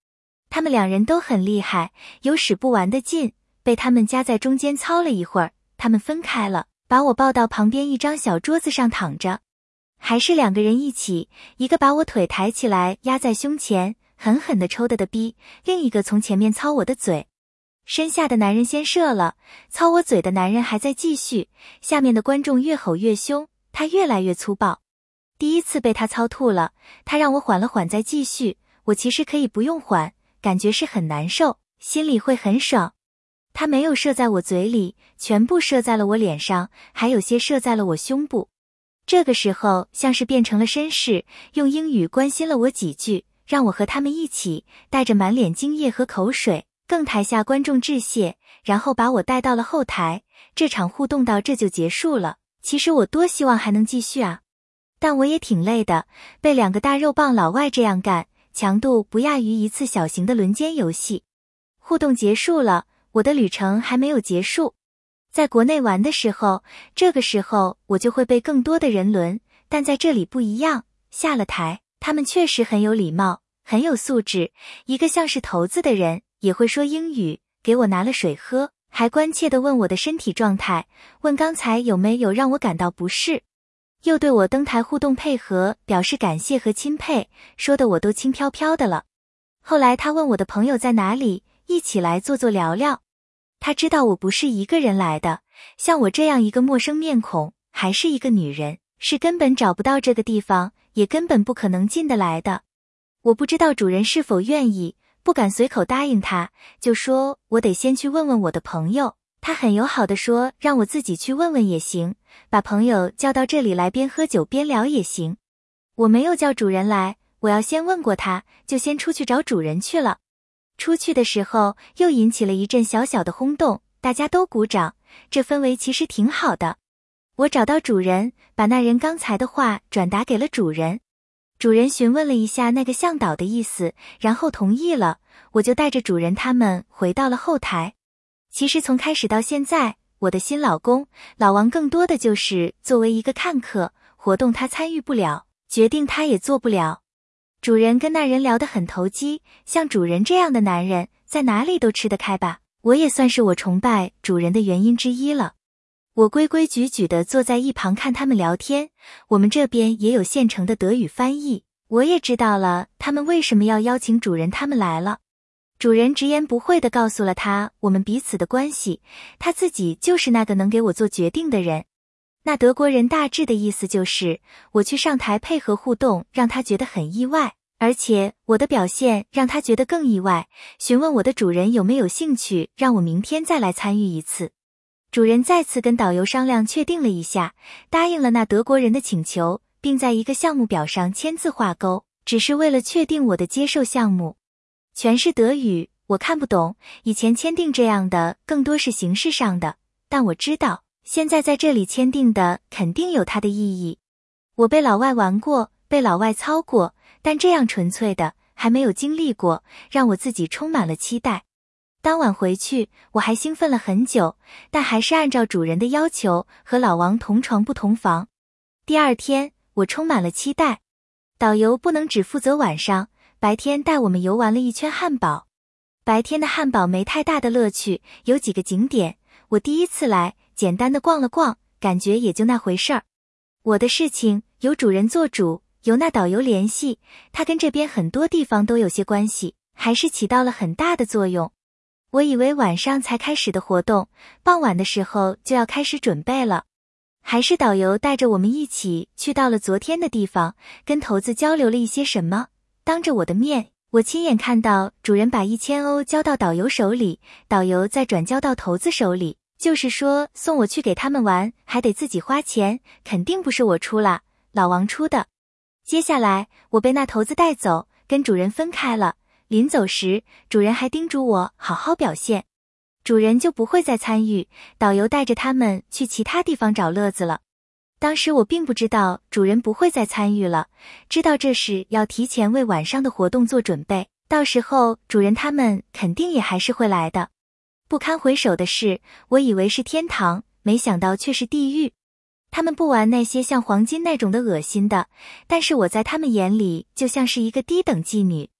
他们两人都很厉害，有使不完的劲，被他们夹在中间操了一会儿，他们分开了，把我抱到旁边一张小桌子上躺着。还是两个人一起，一个把我腿抬起来压在胸前，狠狠地抽的逼，另一个从前面操我的嘴。身下的男人先射了，操我嘴的男人还在继续，下面的观众越吼越凶，他越来越粗暴。第一次被他操吐了，他让我缓了缓再继续，我其实可以不用缓，感觉是很难受，心里会很爽。他没有射在我嘴里，全部射在了我脸上，还有些射在了我胸部。这个时候像是变成了绅士，用英语关心了我几句，让我和他们一起，带着满脸精液和口水，更台下观众致谢，然后把我带到了后台。这场互动到这就结束了，其实我多希望还能继续啊。但我也挺累的，被两个大肉棒老外这样干，强度不亚于一次小型的轮奸游戏。互动结束了，我的旅程还没有结束。在国内玩的时候，这个时候我就会被更多的人轮，但在这里不一样，下了台，他们确实很有礼貌，很有素质，一个像是头子的人也会说英语，给我拿了水喝，还关切地问我的身体状态，问刚才有没有让我感到不适，又对我登台互动配合表示感谢和钦佩，说的我都轻飘飘的了。后来他问我的朋友在哪里，一起来坐坐聊聊。他知道我不是一个人来的，像我这样一个陌生面孔，还是一个女人，是根本找不到这个地方，也根本不可能进得来的。我不知道主人是否愿意，不敢随口答应他，就说我得先去问问我的朋友。他很友好地说让我自己去问问也行，把朋友叫到这里来边喝酒边聊也行。我没有叫主人来，我要先问过他，就先出去找主人去了。出去的时候又引起了一阵小小的轰动，大家都鼓掌，这氛围其实挺好的。我找到主人，把那人刚才的话转达给了主人。主人询问了一下那个向导的意思，然后同意了，我就带着主人他们回到了后台。其实从开始到现在，我的新老公老王更多的就是作为一个看客，活动他参与不了，决定他也做不了。主人跟那人聊得很投机，像主人这样的男人在哪里都吃得开吧，我也算是我崇拜主人的原因之一了。我规规矩矩地坐在一旁看他们聊天，我们这边也有现成的德语翻译，我也知道了他们为什么要邀请主人他们来了。主人直言不讳地告诉了他我们彼此的关系，他自己就是那个能给我做决定的人。那德国人大致的意思就是我去上台配合互动让他觉得很意外，而且我的表现让他觉得更意外，询问我的主人有没有兴趣让我明天再来参与一次。主人再次跟导游商量确定了一下，答应了那德国人的请求，并在一个项目表上签字画勾，只是为了确定我的接受项目。全是德语，我看不懂，以前签订这样的更多是形式上的，但我知道现在在这里签订的肯定有它的意义。我被老外玩过，被老外操过，但这样纯粹的还没有经历过，让我自己充满了期待。当晚回去，我还兴奋了很久，但还是按照主人的要求和老王同床不同房。第二天，我充满了期待。导游不能只负责晚上，白天带我们游玩了一圈汉堡。白天的汉堡没太大的乐趣，有几个景点，我第一次来，简单的逛了逛，感觉也就那回事儿。我的事情由主人做主，由那导游联系，他跟这边很多地方都有些关系，还是起到了很大的作用。我以为晚上才开始的活动，傍晚的时候就要开始准备了。还是导游带着我们一起去到了昨天的地方，跟头子交流了一些什么。当着我的面，我亲眼看到主人把1000欧交到导游手里，导游再转交到头子手里，就是说送我去给他们玩，还得自己花钱，肯定不是我出了，老王出的。接下来我被那头子带走，跟主人分开了。临走时，主人还叮嘱我好好表现，主人就不会再参与，导游带着他们去其他地方找乐子了。当时我并不知道主人不会再参与了，知道这是要提前为晚上的活动做准备，到时候主人他们肯定也还是会来的。不堪回首的是，我以为是天堂，没想到却是地狱。他们不玩那些像黄金那种的恶心的，但是我在他们眼里就像是一个低等妓女。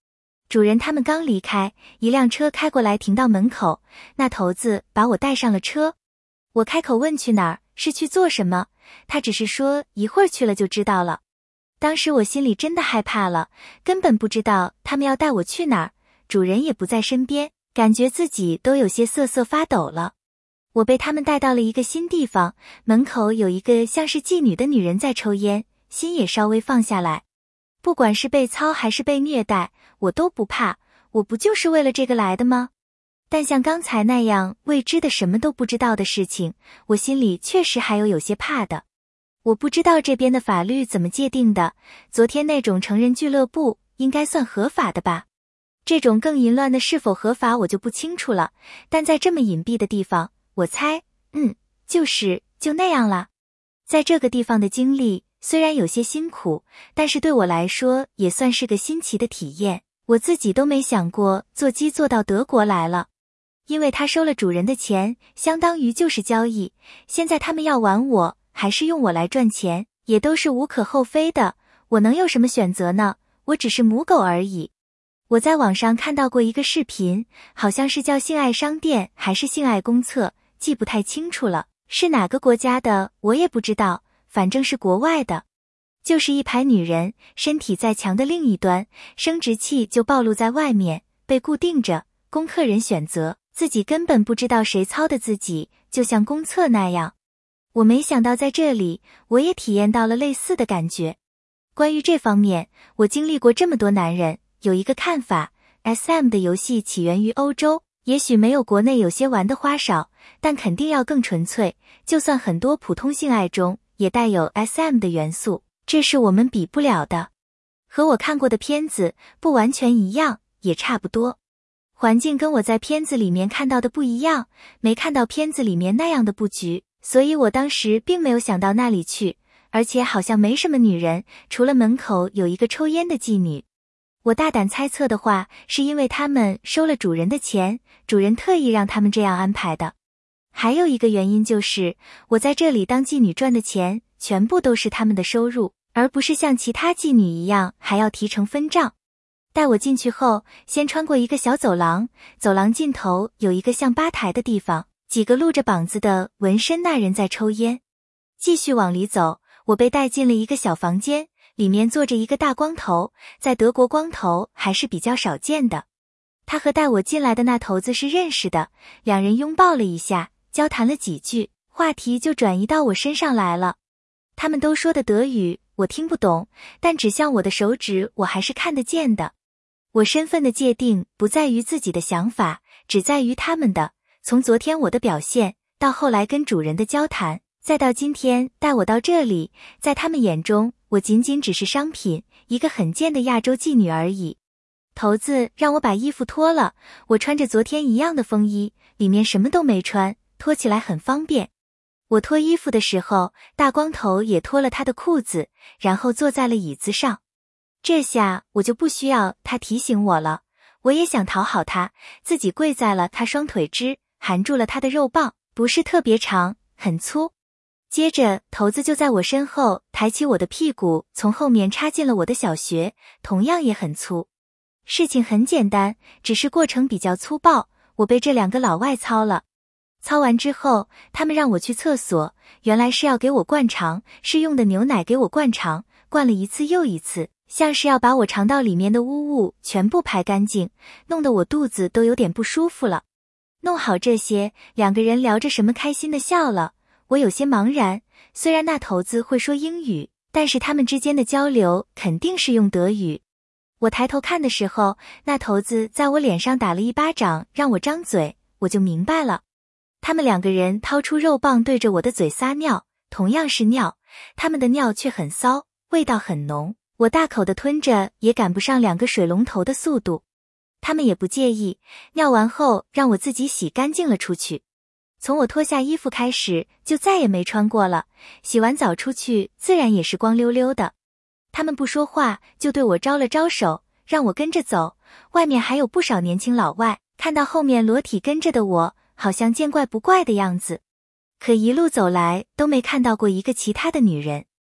主人他们刚离开，一辆车开过来停到门口，那头子把我带上了车。我开口问去哪儿，是去做什么，他只是说一会儿去了就知道了。当时我心里真的害怕了，根本不知道他们要带我去哪儿，主人也不在身边，感觉自己都有些瑟瑟发抖了。我被他们带到了一个新地方，门口有一个像是妓女的女人在抽烟，心也稍微放下来。不管是被操还是被虐待，我都不怕，我不就是为了这个来的吗？但像刚才那样未知的什么都不知道的事情，我心里确实还有些怕的。我不知道这边的法律怎么界定的，昨天那种成人俱乐部应该算合法的吧？这种更淫乱的是否合法我就不清楚了，但在这么隐蔽的地方，我猜，就那样了。在这个地方的经历虽然有些辛苦，但是对我来说也算是个新奇的体验，我自己都没想过坐机坐到德国来了。因为他收了主人的钱，相当于就是交易，现在他们要玩我，还是用我来赚钱，也都是无可厚非的，我能有什么选择呢？我只是母狗而已。我在网上看到过一个视频，好像是叫性爱商店还是性爱公厕，记不太清楚了，是哪个国家的我也不知道，反正是国外的。就是一排女人，身体在墙的另一端，生殖器就暴露在外面，被固定着，供客人选择，自己根本不知道谁操的自己，就像公厕那样。我没想到在这里，我也体验到了类似的感觉。关于这方面，我经历过这么多男人，有一个看法， SM 的游戏起源于欧洲，也许没有国内有些玩的花哨，但肯定要更纯粹，就算很多普通性爱中也带有 SM 的元素，这是我们比不了的。和我看过的片子不完全一样，也差不多。环境跟我在片子里面看到的不一样，没看到片子里面那样的布局，所以我当时并没有想到那里去，而且好像没什么女人，除了门口有一个抽烟的妓女。我大胆猜测的话，是因为他们收了主人的钱，主人特意让他们这样安排的。还有一个原因就是，我在这里当妓女赚的钱，全部都是他们的收入，而不是像其他妓女一样还要提成分账。带我进去后，先穿过一个小走廊，走廊尽头有一个像吧台的地方，几个露着膀子的纹身那人在抽烟。继续往里走，我被带进了一个小房间，里面坐着一个大光头，在德国光头还是比较少见的。他和带我进来的那头子是认识的，两人拥抱了一下，交谈了几句，话题就转移到我身上来了。他们都说的德语，我听不懂，但指向我的手指我还是看得见的。我身份的界定不在于自己的想法，只在于他们的。从昨天我的表现，到后来跟主人的交谈，再到今天带我到这里，在他们眼中，我仅仅只是商品，一个很贱的亚洲妓女而已。头子让我把衣服脱了，我穿着昨天一样的风衣，里面什么都没穿，脱起来很方便。我脱衣服的时候，大光头也脱了他的裤子，然后坐在了椅子上。这下我就不需要他提醒我了，我也想讨好他，自己跪在了他双腿之，含住了他的肉棒，不是特别长，很粗。接着头子就在我身后抬起我的屁股，从后面插进了我的小穴，同样也很粗。事情很简单，只是过程比较粗暴，我被这两个老外操了。操完之后，他们让我去厕所，原来是要给我灌肠，是用的牛奶给我灌肠，灌了一次又一次，像是要把我肠道里面的污物全部排干净，弄得我肚子都有点不舒服了。弄好这些，两个人聊着什么开心的笑了，我有些茫然，虽然那头子会说英语，但是他们之间的交流肯定是用德语。我抬头看的时候，那头子在我脸上打了一巴掌，让我张嘴，我就明白了。他们两个人掏出肉棒对着我的嘴撒尿，同样是尿，他们的尿却很骚，味道很浓，我大口的吞着也赶不上两个水龙头的速度。他们也不介意，尿完后让我自己洗干净了出去。从我脱下衣服开始，就再也没穿过了，洗完澡出去自然也是光溜溜的。他们不说话，就对我招了招手，让我跟着走，外面还有不少年轻老外，看到后面裸体跟着的我，好像见怪不怪的样子。可一路走来都没看到过一个其他的女人。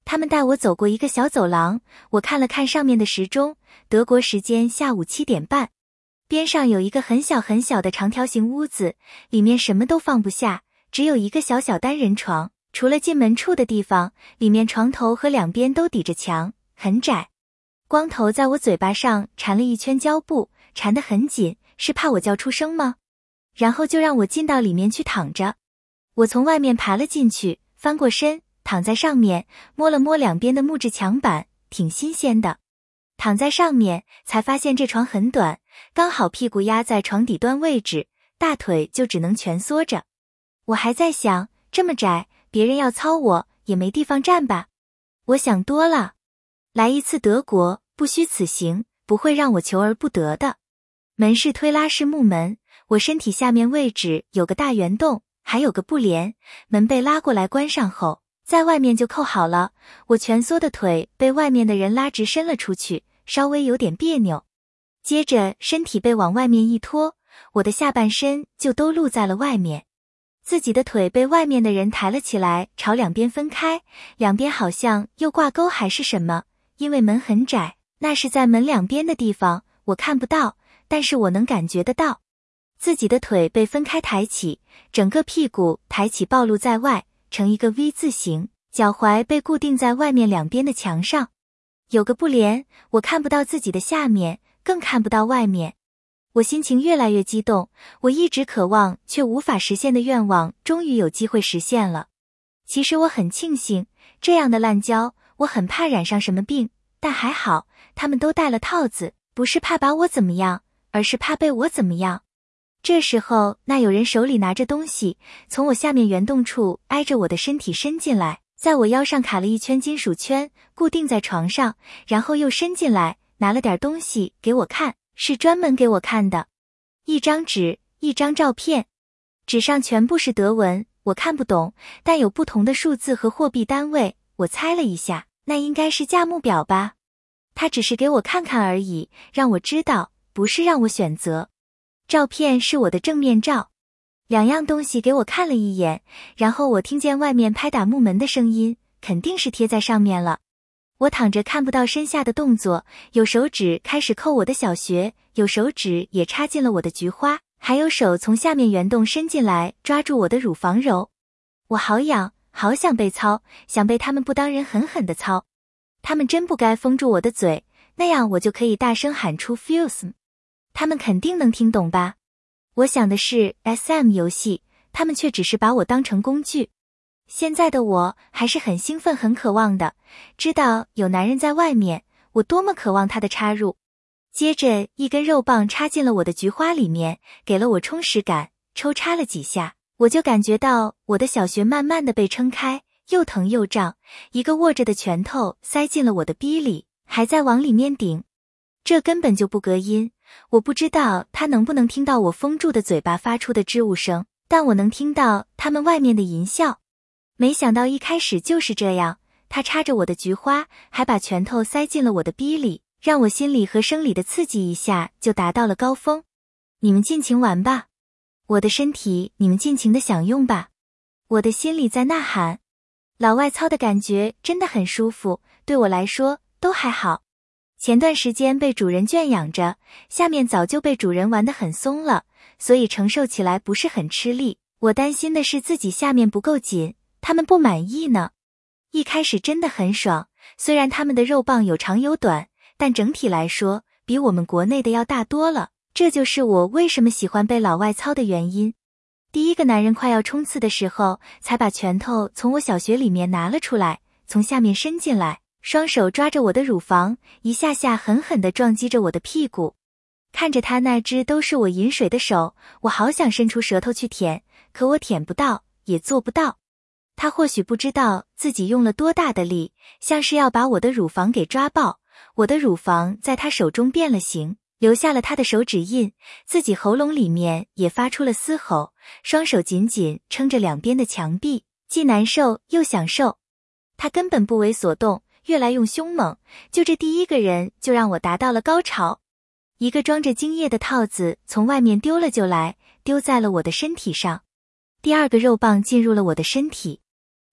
他们带我走过一个小走廊，我看了看上面的时钟，德国时间下午7点半。边上有一个很小很小的长条形屋子，里面什么都放不下，只有一个小小单人床，除了进门处的地方，里面床头和两边都抵着墙，很窄。光头在我嘴巴上缠了一圈胶布，缠得很紧，是怕我叫出声吗？然后就让我进到里面去躺着。我从外面爬了进去，翻过身，躺在上面，摸了摸两边的木质墙板，挺新鲜的。躺在上面，才发现这床很短，刚好屁股压在床底端位置，大腿就只能蜷缩着。我还在想，这么窄，别人要操我，也没地方站吧？我想多了。来一次德国，不虚此行，不会让我求而不得的。门是推拉式木门，我身体下面位置有个大圆洞，还有个布帘，门被拉过来关上后，在外面就扣好了。我蜷缩的腿被外面的人拉直伸了出去，稍微有点别扭。接着身体被往外面一拖，我的下半身就都露在了外面。自己的腿被外面的人抬了起来，朝两边分开，两边好像又挂钩还是什么，因为门很窄，那是在门两边的地方，我看不到，但是我能感觉得到。自己的腿被分开抬起，整个屁股抬起暴露在外，成一个 V 字形，脚踝被固定在外面两边的墙上。有个布帘，我看不到自己的下面，更看不到外面。我心情越来越激动，我一直渴望却无法实现的愿望终于有机会实现了。其实我很庆幸，这样的滥交，我很怕染上什么病，但还好，他们都戴了套子，不是怕把我怎么样，而是怕被我怎么样。这时候，那有人手里拿着东西，从我下面圆洞处挨着我的身体伸进来，在我腰上卡了一圈金属圈，固定在床上，然后又伸进来，拿了点东西给我看，是专门给我看的。一张纸，一张照片，纸上全部是德文，我看不懂，但有不同的数字和货币单位，我猜了一下，那应该是价目表吧。他只是给我看看而已，让我知道，不是让我选择。照片是我的正面照，两样东西给我看了一眼，然后我听见外面拍打木门的声音，肯定是贴在上面了。我躺着看不到身下的动作，有手指开始扣我的小穴，有手指也插进了我的菊花，还有手从下面圆洞伸进来抓住我的乳房揉。我好痒，好想被操，想被他们不当人狠狠地操。他们真不该封住我的嘴，那样我就可以大声喊出 Fuse。他们肯定能听懂吧？我想的是 SM 游戏，他们却只是把我当成工具。现在的我还是很兴奋很渴望的，知道有男人在外面，我多么渴望他的插入。接着一根肉棒插进了我的菊花里面，给了我充实感，抽插了几下，我就感觉到我的小穴慢慢的被撑开，又疼又胀，一个握着的拳头塞进了我的逼里，还在往里面顶。这根本就不隔音，我不知道他能不能听到我封住的嘴巴发出的支吾声，但我能听到他们外面的淫笑。没想到一开始就是这样，他插着我的菊花，还把拳头塞进了我的逼里，让我心理和生理的刺激一下就达到了高峰。你们尽情玩吧，我的身体你们尽情的享用吧。我的心里在呐喊。老外操的感觉真的很舒服，对我来说都还好。前段时间被主人圈养着，下面早就被主人玩得很松了，所以承受起来不是很吃力。我担心的是自己下面不够紧，他们不满意呢。一开始真的很爽，虽然他们的肉棒有长有短，但整体来说比我们国内的要大多了，这就是我为什么喜欢被老外操的原因。第一个男人快要冲刺的时候，才把拳头从我小穴里面拿了出来，从下面伸进来，双手抓着我的乳房，一下下狠狠地撞击着我的屁股。看着他那只都是我饮水的手，我好想伸出舌头去舔，可我舔不到，也做不到。他或许不知道自己用了多大的力，像是要把我的乳房给抓爆，我的乳房在他手中变了形，留下了他的手指印，自己喉咙里面也发出了嘶吼，双手紧紧撑着两边的墙壁，既难受又享受。他根本不为所动，越来用凶猛，就这第一个人就让我达到了高潮。一个装着精液的套子从外面丢了就来，丢在了我的身体上。第二个肉棒进入了我的身体。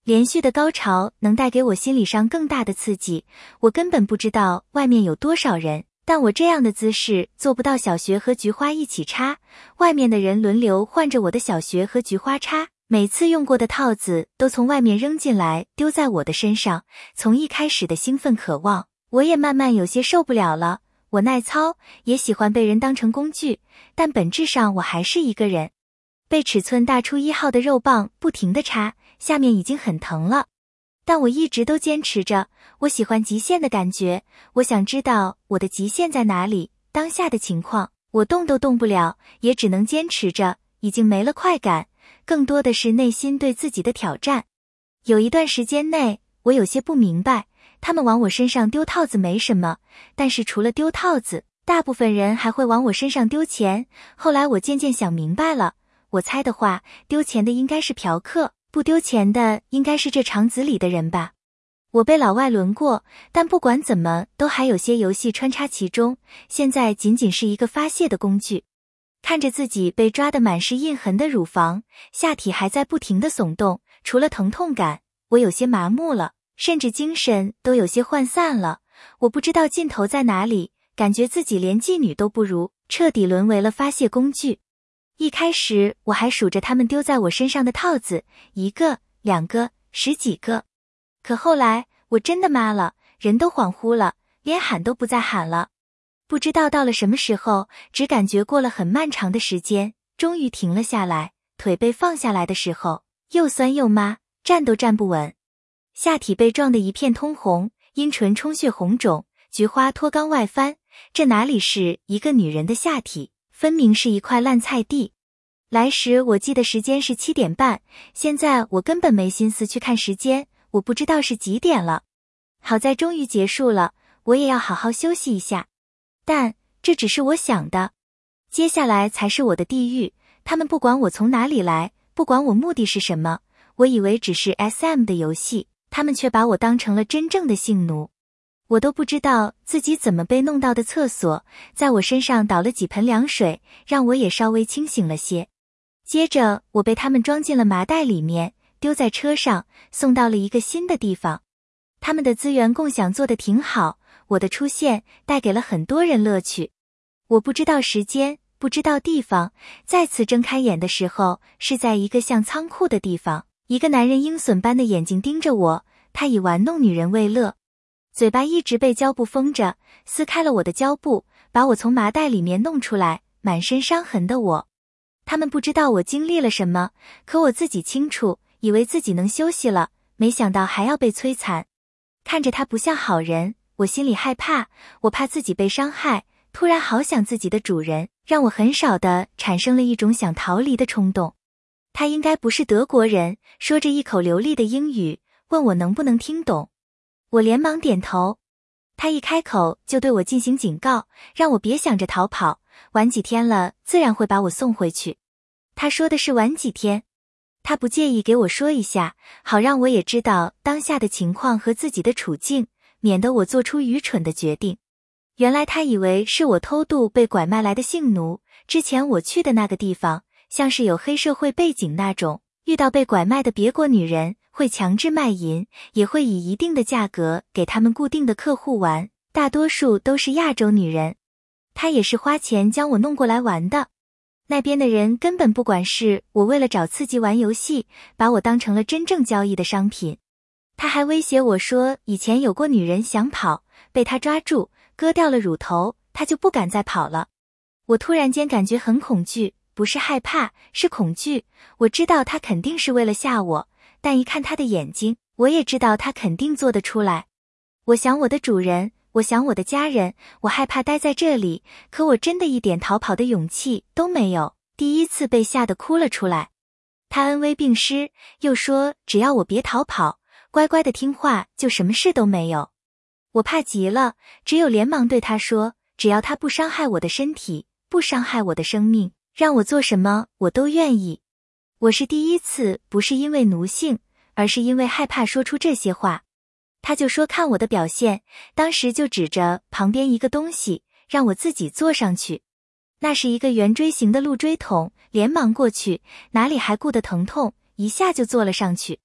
连续的高潮能带给我心理上更大的刺激，我根本不知道外面有多少人，但我这样的姿势做不到小穴和菊花一起插，外面的人轮流换着我的小穴和菊花插，每次用过的套子都从外面扔进来丢在我的身上，从一开始的兴奋渴望，我也慢慢有些受不了了。我耐操，也喜欢被人当成工具，但本质上我还是一个人。被尺寸大出1号的肉棒不停地插，下面已经很疼了。但我一直都坚持着，我喜欢极限的感觉，我想知道我的极限在哪里。当下的情况，我动都动不了，也只能坚持着，已经没了快感，更多的是内心对自己的挑战。有一段时间内，我有些不明白，他们往我身上丢套子没什么，但是除了丢套子，大部分人还会往我身上丢钱。后来我渐渐想明白了，我猜的话，丢钱的应该是嫖客，不丢钱的应该是这场子里的人吧。我被老外轮过，但不管怎么都还有些游戏穿插其中，现在仅仅是一个发泄的工具。看着自己被抓得满是印痕的乳房，下体还在不停地耸动，除了疼痛感，我有些麻木了，甚至精神都有些涣散了。我不知道尽头在哪里，感觉自己连妓女都不如，彻底沦为了发泄工具。一开始我还数着他们丢在我身上的套子，1个、2个、10几个。可后来我真的麻了，人都恍惚了，连喊都不再喊了。不知道到了什么时候，只感觉过了很漫长的时间，终于停了下来，腿被放下来的时候，又酸又麻，站都站不稳。下体被撞得一片通红，阴唇充血红肿，菊花脱肛外翻，这哪里是一个女人的下体，分明是一块烂菜地。来时我记得时间是7点半，现在我根本没心思去看时间，我不知道是几点了。好在终于结束了，我也要好好休息一下。但这只是我想的，接下来才是我的地狱。他们不管我从哪里来，不管我目的是什么，我以为只是 SM 的游戏，他们却把我当成了真正的性奴。我都不知道自己怎么被弄到的厕所，在我身上倒了几盆凉水，让我也稍微清醒了些。接着我被他们装进了麻袋里面，丢在车上，送到了一个新的地方。他们的资源共享做得挺好，我的出现带给了很多人乐趣。我不知道时间，不知道地方，再次睁开眼的时候，是在一个像仓库的地方，一个男人鹰隼般的眼睛盯着我，他以玩弄女人为乐。嘴巴一直被胶布封着，撕开了我的胶布，把我从麻袋里面弄出来，满身伤痕的我。他们不知道我经历了什么，可我自己清楚，以为自己能休息了，没想到还要被摧残。看着他不像好人，我心里害怕，我怕自己被伤害，突然好想自己的主人，让我很少的产生了一种想逃离的冲动。他应该不是德国人，说着一口流利的英语，问我能不能听懂。我连忙点头。他一开口就对我进行警告，让我别想着逃跑，晚几天了自然会把我送回去。他说的是晚几天，他不介意给我说一下，好让我也知道当下的情况和自己的处境，免得我做出愚蠢的决定。原来他以为是我偷渡被拐卖来的性奴，之前我去的那个地方，像是有黑社会背景那种，遇到被拐卖的别国女人，会强制卖淫，也会以一定的价格给他们固定的客户玩，大多数都是亚洲女人。他也是花钱将我弄过来玩的。那边的人根本不管是我为了找刺激玩游戏，把我当成了真正交易的商品。他还威胁我说，以前有过女人想跑，被他抓住，割掉了乳头，他就不敢再跑了。我突然间感觉很恐惧，不是害怕，是恐惧。我知道他肯定是为了吓我，但一看他的眼睛，我也知道他肯定做得出来。我想我的主人，我想我的家人，我害怕待在这里，可我真的一点逃跑的勇气都没有，第一次被吓得哭了出来。他恩威并施，又说只要我别逃跑，乖乖的听话，就什么事都没有。我怕极了，只有连忙对他说，只要他不伤害我的身体，不伤害我的生命，让我做什么我都愿意。我是第一次，不是因为奴性，而是因为害怕说出这些话。他就说看我的表现，当时就指着旁边一个东西，让我自己坐上去。那是一个圆锥形的路锥筒，连忙过去，哪里还顾得疼痛，一下就坐了上去。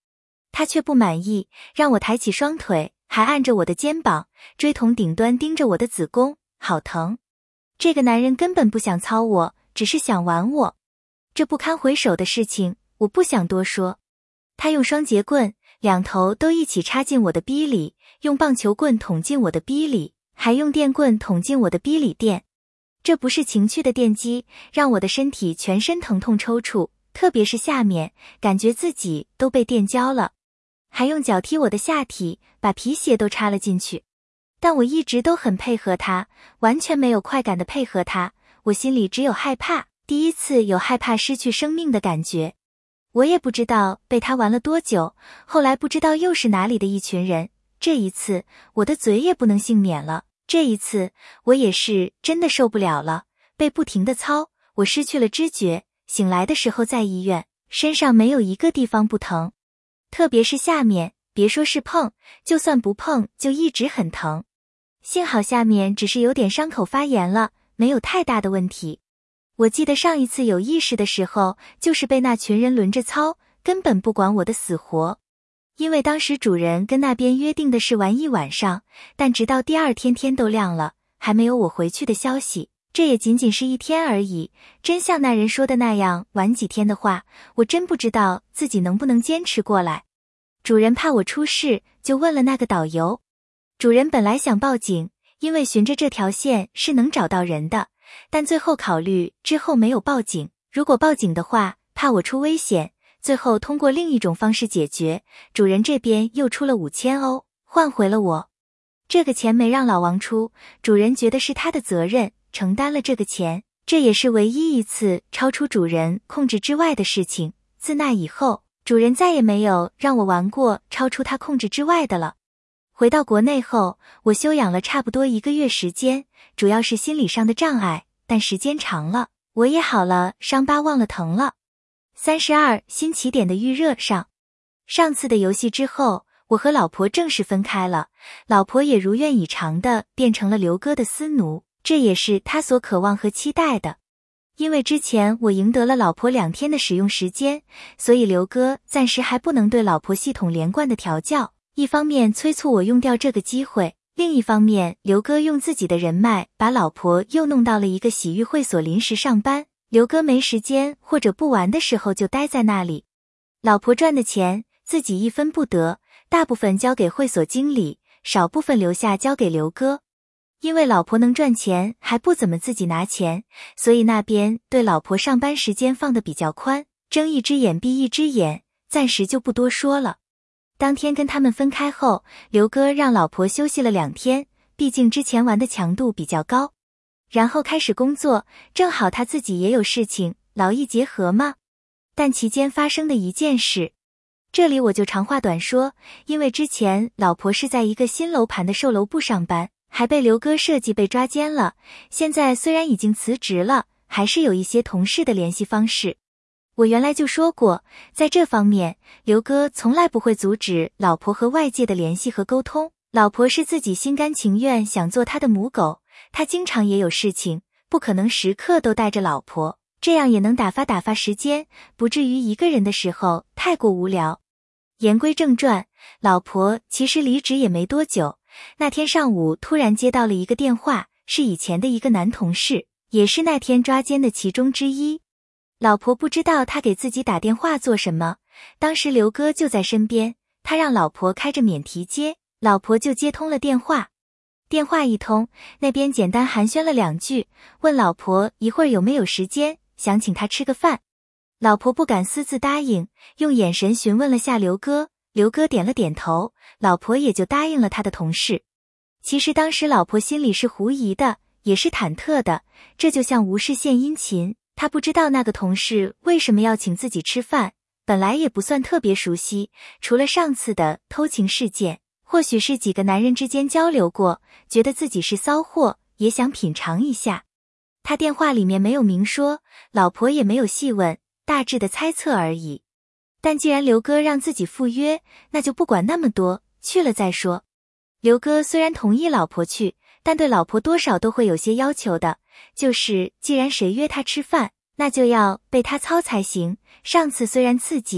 他却不满意，让我抬起双腿，还按着我的肩膀，锥筒顶端盯着我的子宫，好疼。这个男人根本不想操我，只是想玩我。这不堪回首的事情，我不想多说。他用双节棍，两头都一起插进我的逼里，用棒球棍捅进我的逼里，还用电棍捅进我的逼里电。这不是情趣的电击，让我的身体全身疼痛抽搐，特别是下面，感觉自己都被电焦了。还用脚踢我的下体，把皮鞋都插了进去。但我一直都很配合他，完全没有快感的配合他，我心里只有害怕，第一次有害怕失去生命的感觉。我也不知道被他玩了多久，后来不知道又是哪里的一群人，这一次我的嘴也不能幸免了，这一次我也是真的受不了了，被不停的操，我失去了知觉，醒来的时候在医院，身上没有一个地方不疼，特别是下面，别说是碰，就算不碰就一直很疼。幸好下面只是有点伤口发炎了，没有太大的问题。我记得上一次有意识的时候，就是被那群人轮着操，根本不管我的死活。因为当时主人跟那边约定的是玩一晚上，但直到第二天天都亮了，还没有我回去的消息，这也仅仅是一天而已。真像那人说的那样玩几天的话，我真不知道自己能不能坚持过来。主人怕我出事，就问了那个导游。主人本来想报警，因为循着这条线是能找到人的，但最后考虑之后没有报警，如果报警的话，怕我出危险，最后通过另一种方式解决，主人这边又出了5000欧，换回了我。这个钱没让老王出，主人觉得是他的责任，承担了这个钱，这也是唯一一次超出主人控制之外的事情。自那以后，主人再也没有让我玩过超出他控制之外的了。回到国内后，我休养了差不多1个月时间，主要是心理上的障碍，但时间长了，我也好了，伤疤忘了疼了。32新起点的预热上，上次的游戏之后，我和老婆正式分开了，老婆也如愿以偿的变成了刘哥的私奴，这也是他所渴望和期待的。因为之前我赢得了老婆2天的使用时间，所以刘哥暂时还不能对老婆系统连贯的调教，一方面催促我用掉这个机会，另一方面刘哥用自己的人脉把老婆又弄到了一个洗浴会所临时上班，刘哥没时间或者不玩的时候就待在那里。老婆赚的钱自己一分不得，大部分交给会所经理，少部分留下交给刘哥。因为老婆能赚钱还不怎么自己拿钱，所以那边对老婆上班时间放得比较宽，睁一只眼闭一只眼，暂时就不多说了。当天跟他们分开后，刘哥让老婆休息了2天，毕竟之前玩的强度比较高。然后开始工作，正好他自己也有事情，劳逸结合嘛。但期间发生的一件事，这里我就长话短说，因为之前老婆是在一个新楼盘的售楼部上班，还被刘哥设计被抓奸了，现在虽然已经辞职了，还是有一些同事的联系方式。我原来就说过，在这方面，刘哥从来不会阻止老婆和外界的联系和沟通，老婆是自己心甘情愿想做他的母狗，他经常也有事情，不可能时刻都带着老婆，这样也能打发时间，不至于一个人的时候太过无聊。言归正传，老婆其实离职也没多久，那天上午突然接到了一个电话，是以前的一个男同事，也是那天抓奸的其中之一。老婆不知道他给自己打电话做什么，当时刘哥就在身边，他让老婆开着免提接，老婆就接通了电话。电话一通，那边简单寒暄了2句，问老婆一会儿有没有时间，想请他吃个饭。老婆不敢私自答应，用眼神询问了下刘哥，刘哥点了点头，老婆也就答应了他的同事。其实当时老婆心里是狐疑的，也是忐忑的，这就像无事献殷勤，她不知道那个同事为什么要请自己吃饭，本来也不算特别熟悉，除了上次的偷情事件，或许是几个男人之间交流过，觉得自己是骚货，也想品尝一下。他电话里面没有明说，老婆也没有细问，大致的猜测而已。但既然刘哥让自己赴约，那就不管那么多，去了再说。刘哥虽然同意老婆去，但对老婆多少都会有些要求的，就是既然谁约他吃饭，那就要被他操才行。上次虽然刺激，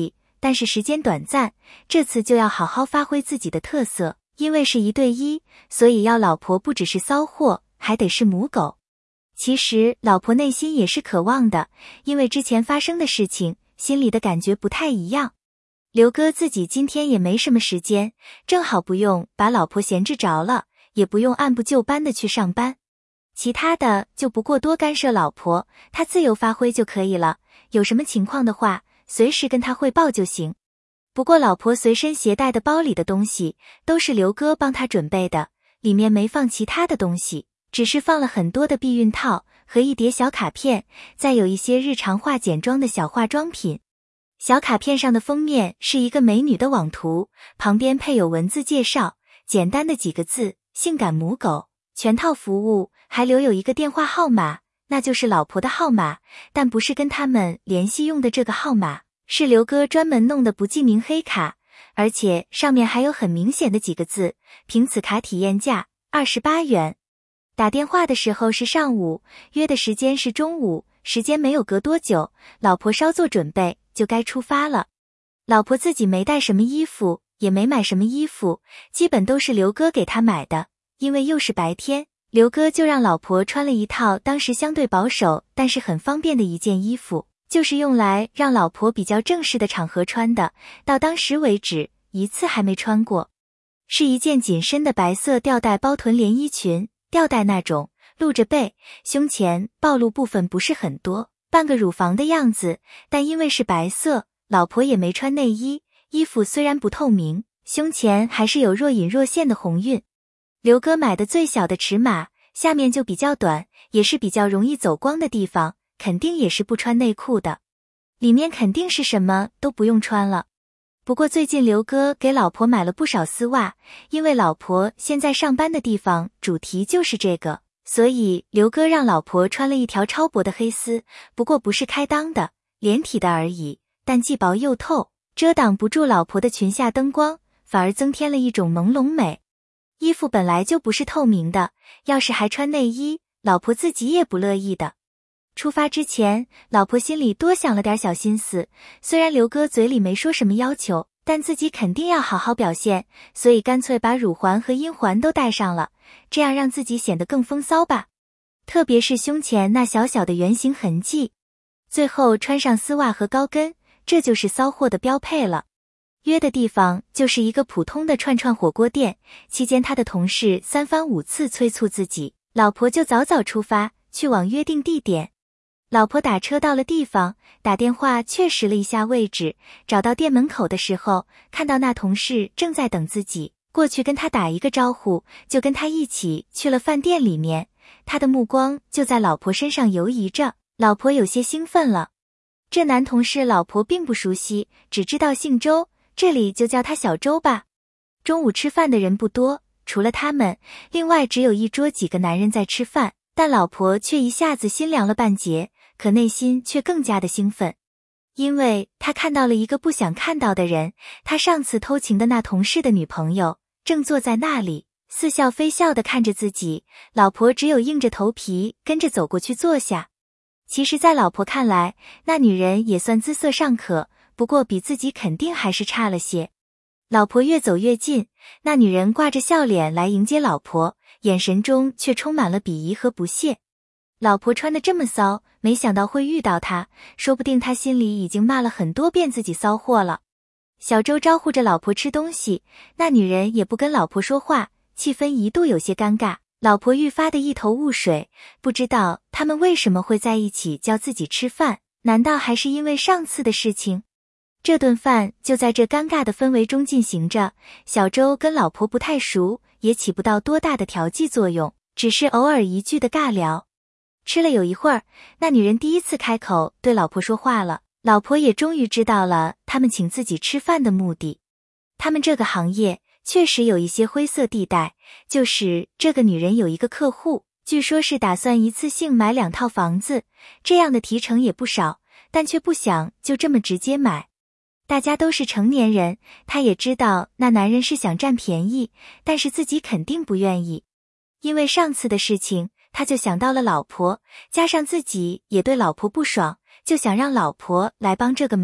但是时间短暂，这次就要好好发挥自己的特色，因为是1对1，所以要老婆不只是骚货，还得是母狗。其实老婆内心也是渴望的，因为之前发生的事情，心里的感觉不太一样。刘哥自己今天也没什么时间，正好不用把老婆闲置着了，也不用按部就班的去上班。其他的就不过多干涉老婆，他自由发挥就可以了，有什么情况的话，随时跟他汇报就行。不过老婆随身携带的包里的东西，都是刘哥帮他准备的，里面没放其他的东西，只是放了很多的避孕套和一叠小卡片，再有一些日常化简装的小化妆品。小卡片上的封面是一个美女的网图，旁边配有文字介绍，简单的几个字，性感母狗，全套服务，还留有一个电话号码，那就是老婆的号码，但不是跟他们联系用的这个号码，是刘哥专门弄的不记名黑卡，而且上面还有很明显的几个字，凭此卡体验价28元。打电话的时候是上午，约的时间是中午，时间没有隔多久，老婆稍作准备就该出发了。老婆自己没带什么衣服，也没买什么衣服，基本都是刘哥给她买的，因为又是白天，刘哥就让老婆穿了一套当时相对保守但是很方便的一件衣服，就是用来让老婆比较正式的场合穿的，到当时为止一次还没穿过。是一件紧身的白色吊带包臀连衣裙，吊带那种，露着背，胸前暴露部分不是很多，半个乳房的样子，但因为是白色，老婆也没穿内衣，衣服虽然不透明，胸前还是有若隐若现的红晕。刘哥买的最小的尺码，下面就比较短，也是比较容易走光的地方，肯定也是不穿内裤的，里面肯定是什么都不用穿了。不过最近刘哥给老婆买了不少丝袜，因为老婆现在上班的地方主题就是这个，所以刘哥让老婆穿了一条超薄的黑丝，不过不是开裆的，连体的而已，但既薄又透，遮挡不住老婆的裙下灯光，反而增添了一种朦胧美。衣服本来就不是透明的，要是还穿内衣，老婆自己也不乐意的。出发之前，老婆心里多想了点小心思，虽然刘哥嘴里没说什么要求，但自己肯定要好好表现，所以干脆把乳环和阴环都戴上了，这样让自己显得更风骚吧。特别是胸前那小小的圆形痕迹。最后穿上丝袜和高跟，这就是骚货的标配了。约的地方就是一个普通的串串火锅店，期间他的同事3番5次催促自己，老婆就早早出发，去往约定地点。老婆打车到了地方，打电话确实了一下位置，找到店门口的时候，看到那同事正在等自己，过去跟他打一个招呼，就跟他一起去了饭店里面。他的目光就在老婆身上游移着，老婆有些兴奋了。这男同事老婆并不熟悉，只知道姓周，这里就叫他小周吧。中午吃饭的人不多，除了他们，另外只有一桌几个男人在吃饭，但老婆却一下子心凉了半截，可内心却更加的兴奋，因为她看到了一个不想看到的人，她上次偷情的那同事的女朋友，正坐在那里，似笑非笑地看着自己，老婆只有硬着头皮跟着走过去坐下。其实在老婆看来，那女人也算姿色尚可，不过比自己肯定还是差了些。老婆越走越近，那女人挂着笑脸来迎接老婆，眼神中却充满了鄙夷和不屑。老婆穿得这么骚，没想到会遇到她，说不定她心里已经骂了很多遍自己骚货了。小周招呼着老婆吃东西，那女人也不跟老婆说话，气氛一度有些尴尬。老婆愈发的一头雾水，不知道他们为什么会在一起叫自己吃饭，难道还是因为上次的事情？这顿饭就在这尴尬的氛围中进行着，小周跟老婆不太熟，也起不到多大的调剂作用，只是偶尔一句的尬聊。吃了有一会儿，那女人第一次开口对老婆说话了，老婆也终于知道了他们请自己吃饭的目的。他们这个行业确实有一些灰色地带，就是这个女人有一个客户，据说是打算一次性买2套房子，这样的提成也不少，但却不想就这么直接买。大家都是成年人，她也知道那男人是想占便宜，但是自己肯定不愿意。因为上次的事情，他就想到了老婆，加上自己也对老婆不爽，就想让老婆来帮这个忙，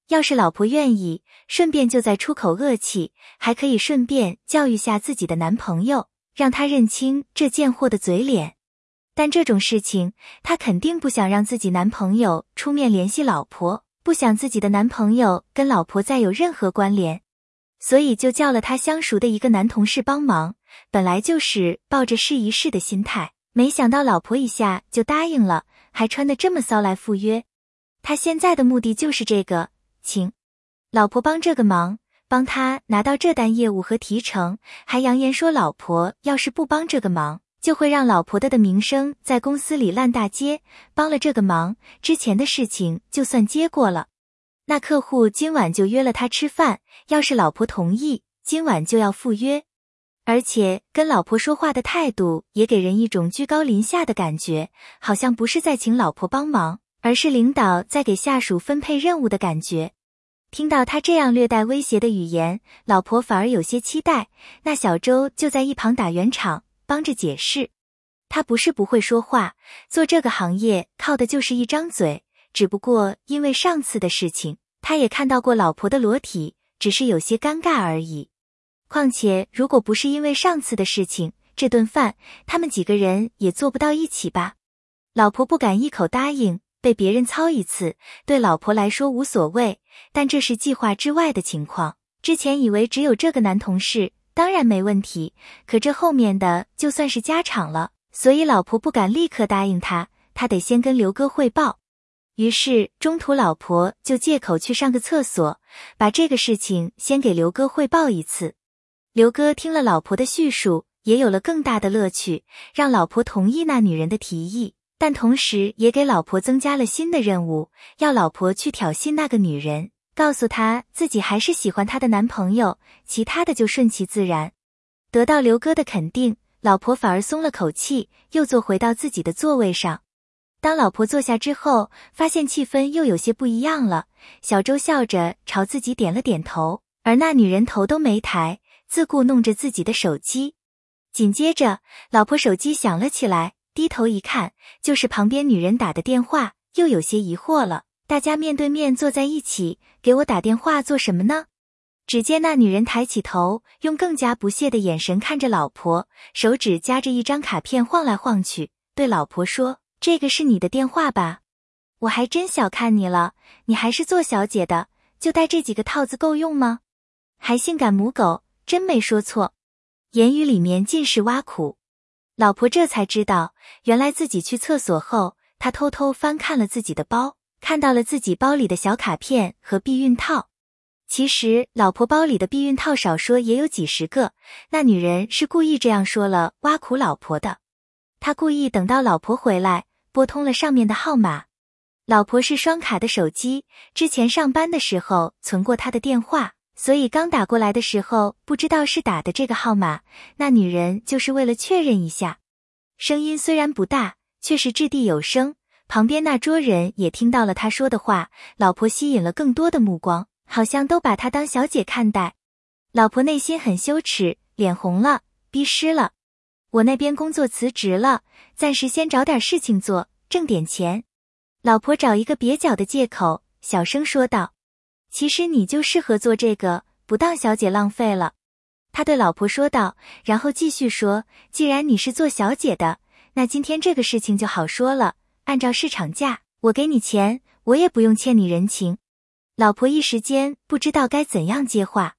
要是老婆愿意，顺便就再出口恶气，还可以顺便教育下自己的男朋友，让他认清这贱货的嘴脸。但这种事情，她肯定不想让自己男朋友出面联系老婆，不想自己的男朋友跟老婆再有任何关联，所以就叫了她相熟的一个男同事帮忙，本来就是抱着试一试的心态，没想到老婆一下就答应了，还穿得这么骚来赴约。他现在的目的就是这个，请老婆帮这个忙，帮他拿到这单业务和提成，还扬言说老婆要是不帮这个忙，就会让老婆的名声在公司里烂大街，帮了这个忙，之前的事情就算接过了。那客户今晚就约了他吃饭，要是老婆同意，今晚就要赴约。而且跟老婆说话的态度也给人一种居高临下的感觉，好像不是在请老婆帮忙，而是领导在给下属分配任务的感觉。听到他这样略带威胁的语言，老婆反而有些期待，那小周就在一旁打圆场，帮着解释。他不是不会说话，做这个行业靠的就是一张嘴，只不过因为上次的事情，他也看到过老婆的裸体，只是有些尴尬而已。况且如果不是因为上次的事情，这顿饭他们几个人也做不到一起吧。老婆不敢一口答应，被别人操一次，对老婆来说无所谓，但这是计划之外的情况。之前以为只有这个男同事，当然没问题，可这后面的就算是家常了，所以老婆不敢立刻答应他，他得先跟刘哥汇报。于是中途老婆就借口去上个厕所，把这个事情先给刘哥汇报一次。刘哥听了老婆的叙述，也有了更大的乐趣，让老婆同意那女人的提议，但同时也给老婆增加了新的任务，要老婆去挑衅那个女人，告诉她自己还是喜欢她的男朋友，其他的就顺其自然。得到刘哥的肯定，老婆反而松了口气，又坐回到自己的座位上。当老婆坐下之后，发现气氛又有些不一样了，小周笑着朝自己点了点头，而那女人头都没抬，自顾弄着自己的手机。紧接着，老婆手机响了起来，低头一看，就是旁边女人打的电话，又有些疑惑了，大家面对面坐在一起，给我打电话做什么呢？只见那女人抬起头，用更加不屑的眼神看着老婆，手指夹着一张卡片晃来晃去，对老婆说，这个是你的电话吧？我还真小看你了，你还是做小姐的，就带这几个套子够用吗？还性感母狗，真没说错。言语里面尽是挖苦。老婆这才知道，原来自己去厕所后，她偷偷翻看了自己的包，看到了自己包里的小卡片和避孕套。其实老婆包里的避孕套少说也有几十个，那女人是故意这样说了挖苦老婆的。她故意等到老婆回来，拨通了上面的号码。老婆是双卡的手机，之前上班的时候存过她的电话，所以刚打过来的时候不知道是打的这个号码，那女人就是为了确认一下。声音虽然不大，却是掷地有声，旁边那桌人也听到了她说的话，老婆吸引了更多的目光，好像都把她当小姐看待。老婆内心很羞耻，脸红了，逼湿了。我那边工作辞职了，暂时先找点事情做，挣点钱。老婆找一个蹩脚的借口，小声说道。其实你就适合做这个，不当小姐浪费了。他对老婆说道，然后继续说，既然你是做小姐的，那今天这个事情就好说了，按照市场价，我给你钱，我也不用欠你人情。老婆一时间不知道该怎样接话。